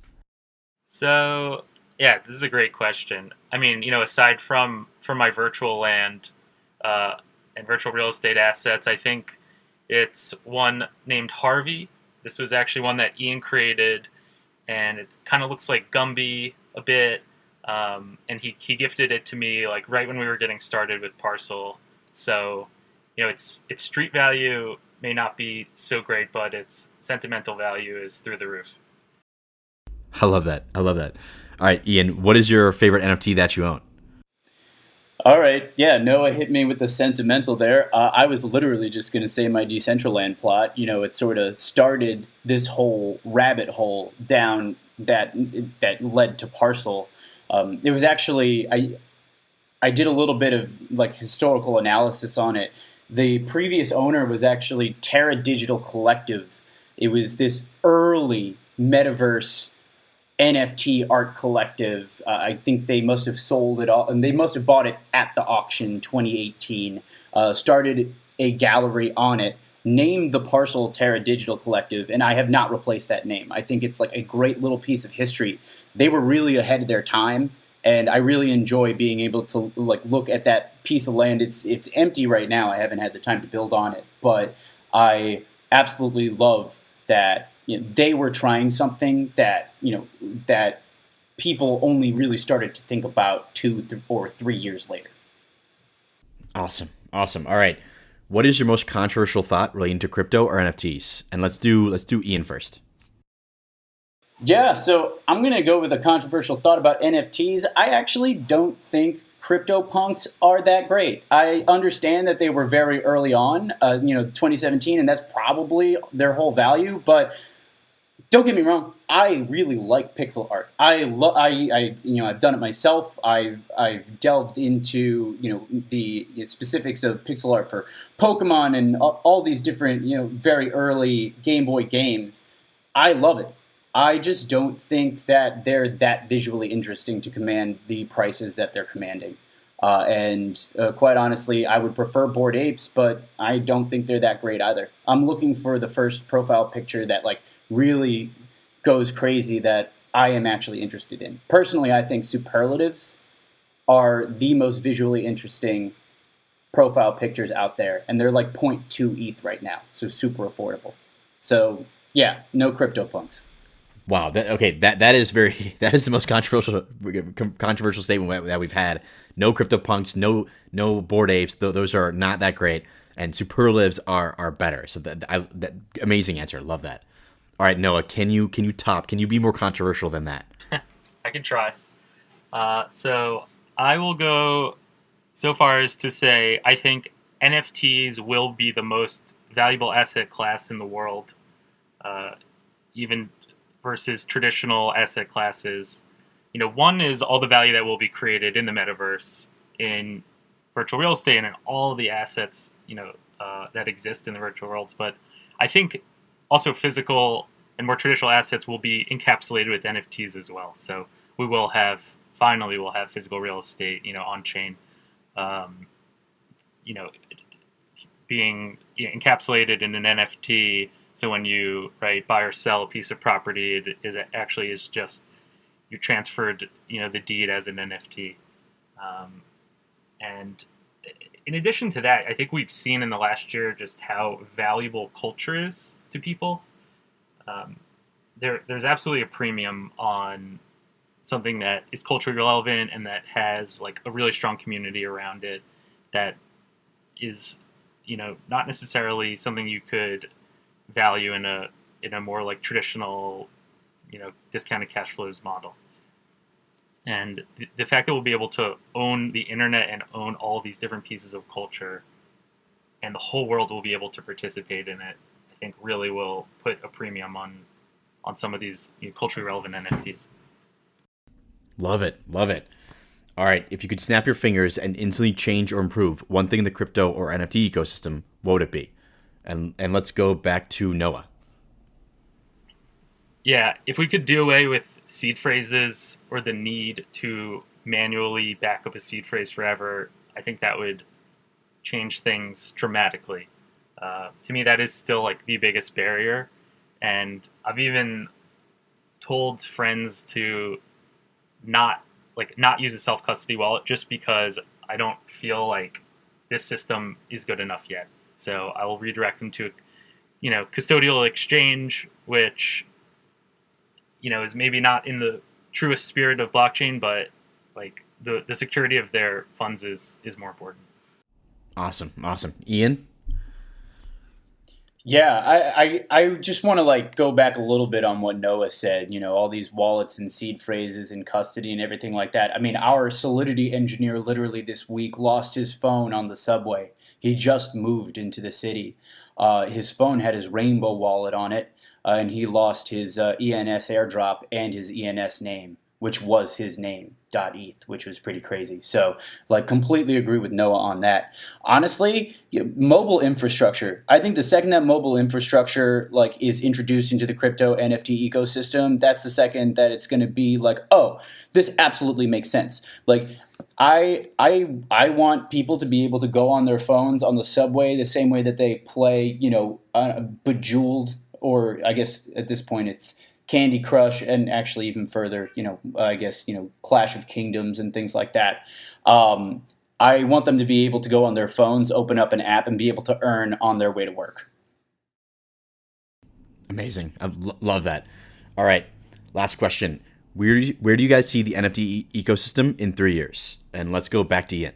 [SPEAKER 3] So yeah, this is a great question. I mean, you know, aside from from my virtual land uh, and virtual real estate assets, I think it's one named Harvey. This was actually one that Ian created, and it kind of looks like Gumby a bit. Um, and he he gifted it to me like right when we were getting started with Parcel. So, you know, its its street value may not be so great, but its sentimental value is through the roof.
[SPEAKER 1] I love that. I love that. All right, Ian, what is your favorite N F T that you own?
[SPEAKER 4] All right. Yeah, Noah hit me with the sentimental there. Uh, I was literally just going to say my Decentraland plot. You know, it sort of started this whole rabbit hole down that that led to Parcel. Um, it was actually, I I did a little bit of like historical analysis on it. The previous owner was actually Terra Digital Collective. It was this early metaverse N F T art collective. Uh, I think they must have sold it all, and they must have bought it at the auction twenty eighteen. Uh, started a gallery on it, named the Parcel Terra Digital Collective, and I have not replaced that name. I think it's like a great little piece of history. They were really ahead of their time, and I really enjoy being able to like look at that piece of land. It's it's empty right now. I haven't had the time to build on it, but I absolutely love that. You know, they were trying something that, you know, that people only really started to think about two th- or three years later.
[SPEAKER 1] Awesome. Awesome. All right. What is your most controversial thought relating to crypto or N F Ts? And let's do let's do Ian first.
[SPEAKER 4] Yeah, so I'm going to go with a controversial thought about N F Ts. I actually don't think CryptoPunks are that great. I understand that they were very early on, uh, you know, twenty seventeen, and that's probably their whole value, but don't get me wrong, I really like pixel art. I lo- I, I you know, I've done it myself. I've I've delved into, you know, the specifics of pixel art for Pokemon and all, all these different, you know, very early Game Boy games. I love it. I just don't think that they're that visually interesting to command the prices that they're commanding. Uh, and uh, quite honestly, I would prefer Bored Apes, but I don't think they're that great either. I'm looking for the first profile picture that like really goes crazy that I am actually interested in. Personally, I think superlatives are the most visually interesting profile pictures out there, and they're like zero point two E T H right now, so super affordable. So yeah, no CryptoPunks.
[SPEAKER 1] Wow. That, okay. That that is very that is the most controversial controversial statement that we've had. No CryptoPunks. No no Bored Apes. Th- those are not that great. And superlatives are are better. So that, I, that amazing answer. Love that. All right, Noah. Can you can you top? Can you be more controversial than that?
[SPEAKER 3] I can try. Uh, so I will go so far as to say I think N F Ts will be the most valuable asset class in the world. Uh, even versus traditional asset classes. You know, one is all the value that will be created in the metaverse, in virtual real estate, and in all the assets, you know, uh, that exist in the virtual worlds. But I think also physical and more traditional assets will be encapsulated with N F Ts as well. So we will have, finally, we'll have physical real estate, you know, on chain, um, you know, being you know, encapsulated in an N F T. So when you right buy or sell a piece of property, it, it actually is just you transferred, you know, the deed as an N F T. Um, and in addition to that, I think we've seen in the last year just how valuable culture is to people. Um, there, there's absolutely a premium on something that is culturally relevant and that has like a really strong community around it. That is, you know, not necessarily something you could value in a in a more like traditional, you know, discounted cash flows model. And the, the fact that we'll be able to own the internet and own all these different pieces of culture, and the whole world will be able to participate in it, I think really will put a premium on on some of these, you know, culturally relevant N F Ts.
[SPEAKER 1] Love it. Love it. All right. If you could snap your fingers and instantly change or improve one thing in the crypto or N F T ecosystem, what would it be? And and let's go back to Noah.
[SPEAKER 3] Yeah, if we could do away with seed phrases or the need to manually back up a seed phrase forever, I think that would change things dramatically. Uh, to me, that is still like the biggest barrier. And I've even told friends to not like not use a self-custody wallet just because I don't feel like this system is good enough yet. So I will redirect them to, you know, custodial exchange, which, you know, is maybe not in the truest spirit of blockchain, but like the, the security of their funds is is more important.
[SPEAKER 1] Awesome. Awesome. Ian?
[SPEAKER 4] Yeah, I, I, I just want to like go back a little bit on what Noah said, you know, all these wallets and seed phrases and custody and everything like that. I mean, our Solidity engineer literally this week lost his phone on the subway. He just moved into the city. Uh, his phone had his Rainbow wallet on it, uh, and he lost his uh, E N S airdrop and his E N S name, which was his name, .eth, which was pretty crazy. So, like, completely agree with Noah on that. Honestly, mobile infrastructure. I think the second that mobile infrastructure, like, is introduced into the crypto N F T ecosystem, that's the second that it's going to be like, oh, this absolutely makes sense. Like, I I I want people to be able to go on their phones on the subway the same way that they play, you know, uh, Bejeweled, or I guess at this point it's Candy Crush, and actually even further, you know, I guess, you know, Clash of Kingdoms and things like that. Um, I want them to be able to go on their phones, open up an app, and be able to earn on their way to work.
[SPEAKER 1] Amazing. I l- love that. All right. Last question. Where do you, where do you guys see the N F T e- ecosystem in three years? And let's go back to Ian.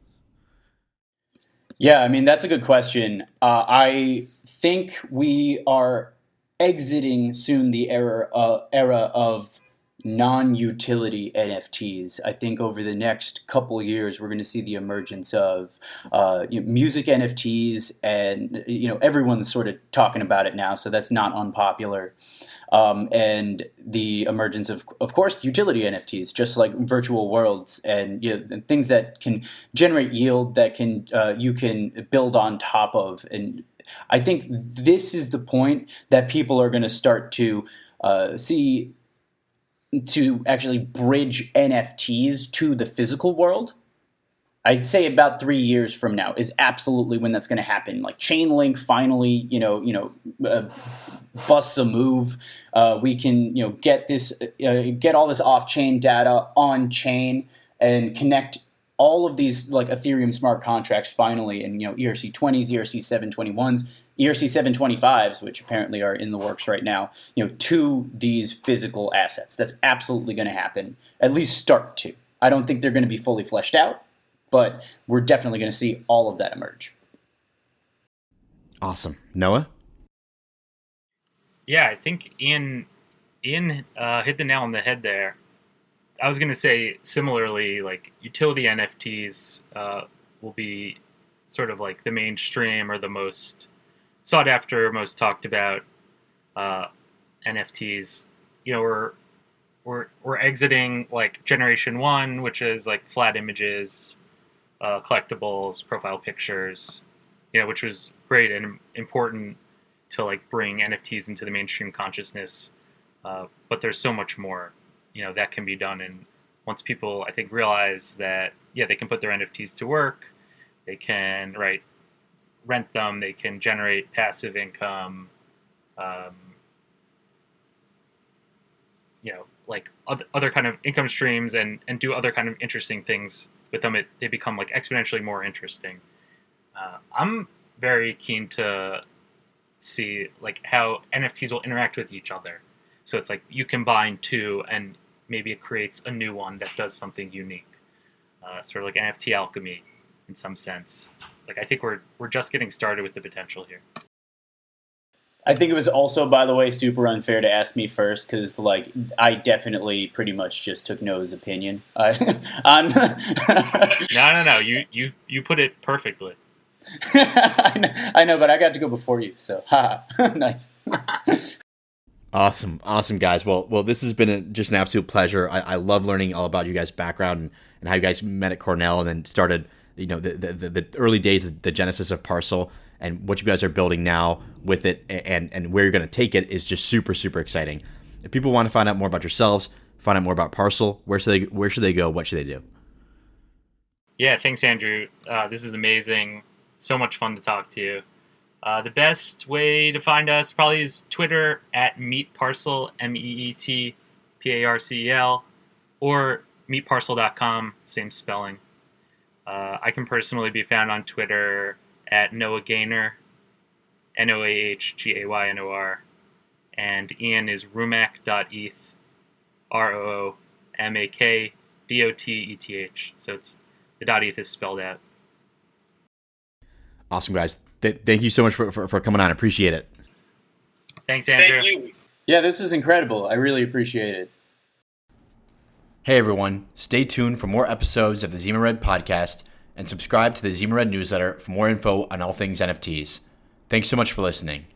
[SPEAKER 4] Yeah, I mean, that's a good question. Uh, I think we are exiting soon the era uh, era of non-utility N F Ts. I think over the next couple of years, we're going to see the emergence of uh, you know, music N F Ts, and you know everyone's sort of talking about it now, so that's not unpopular. Um, and the emergence of, of course, utility N F Ts, just like virtual worlds, and, you know, and things that can generate yield that can uh, you can build on top of. And I think this is the point that people are going to start to uh, see, to actually bridge N F Ts to the physical world. I'd say about three years from now is absolutely when that's going to happen. Like Chainlink finally, you know, you know, uh, busts a move. Uh, we can, you know, get this, uh, get all this off-chain data on chain and connect all of these like Ethereum smart contracts finally, and you know, E R C twenties, E R C seven twenty-ones, E R C seven twenty-fives, which apparently are in the works right now, you know, to these physical assets. That's absolutely going to happen. At least start to. I don't think they're going to be fully fleshed out, but we're definitely going to see all of that emerge.
[SPEAKER 1] Awesome. Noah?
[SPEAKER 3] Yeah, I think Ian Ian uh, hit the nail on the head there. I was going to say similarly, like utility N F Ts uh, will be sort of like the mainstream or the most sought after, most talked about. Uh, N F Ts. You know, we're we're we're exiting like generation one, which is like flat images, uh, collectibles, profile pictures. You know, which was great and important to like bring N F Ts into the mainstream consciousness. Uh, but there's so much more, you know, that can be done. And once people, I think, realize that, yeah, they can put their N F Ts to work, they can, right, rent them, they can generate passive income, um, you know, like other, other kind of income streams and, and do other kind of interesting things with them, it, they become like exponentially more interesting. Uh, I'm very keen to see like how N F Ts will interact with each other. So it's like you combine two and maybe it creates a new one that does something unique. Uh, sort of like N F T alchemy in some sense. Like I think we're we're just getting started with the potential here.
[SPEAKER 4] I think it was also, by the way, super unfair to ask me first because, like, I definitely pretty much just took Noah's opinion. I, I'm
[SPEAKER 3] no, no, no. You, you, you put it perfectly.
[SPEAKER 4] I, know, I know, but I got to go before you, so haha, nice.
[SPEAKER 1] Awesome, awesome, guys. Well, well, this has been a, just an absolute pleasure. I, I love learning all about you guys' background and, and how you guys met at Cornell and then started, you know, the the, the early days, the genesis of Parcel, and what you guys are building now with it, and and where you're going to take it is just super, super exciting. If people want to find out more about yourselves, find out more about Parcel, where should they where should they go? What should they do?
[SPEAKER 3] Yeah, thanks, Andrew. Uh, this is amazing. So much fun to talk to you. Uh, the best way to find us probably is Twitter at meetparcel, M E E T P A R C E L, or meet parcel dot com, same spelling. Uh, I can personally be found on Twitter at Noah Gaynor, N O A H G A Y N O R, and Ian is rumak dot e t h, R O O M A K D O T E T H. So it's the .eth is spelled out.
[SPEAKER 1] Awesome, guys. Th- thank you so much for, for, for coming on. I appreciate it.
[SPEAKER 3] Thanks, Andrew.
[SPEAKER 4] Thank you. Yeah, this was incredible. I really appreciate it.
[SPEAKER 1] Hey, everyone. Stay tuned for more episodes of the Zima Red podcast and subscribe to the Zima Red newsletter for more info on all things N F Ts. Thanks so much for listening.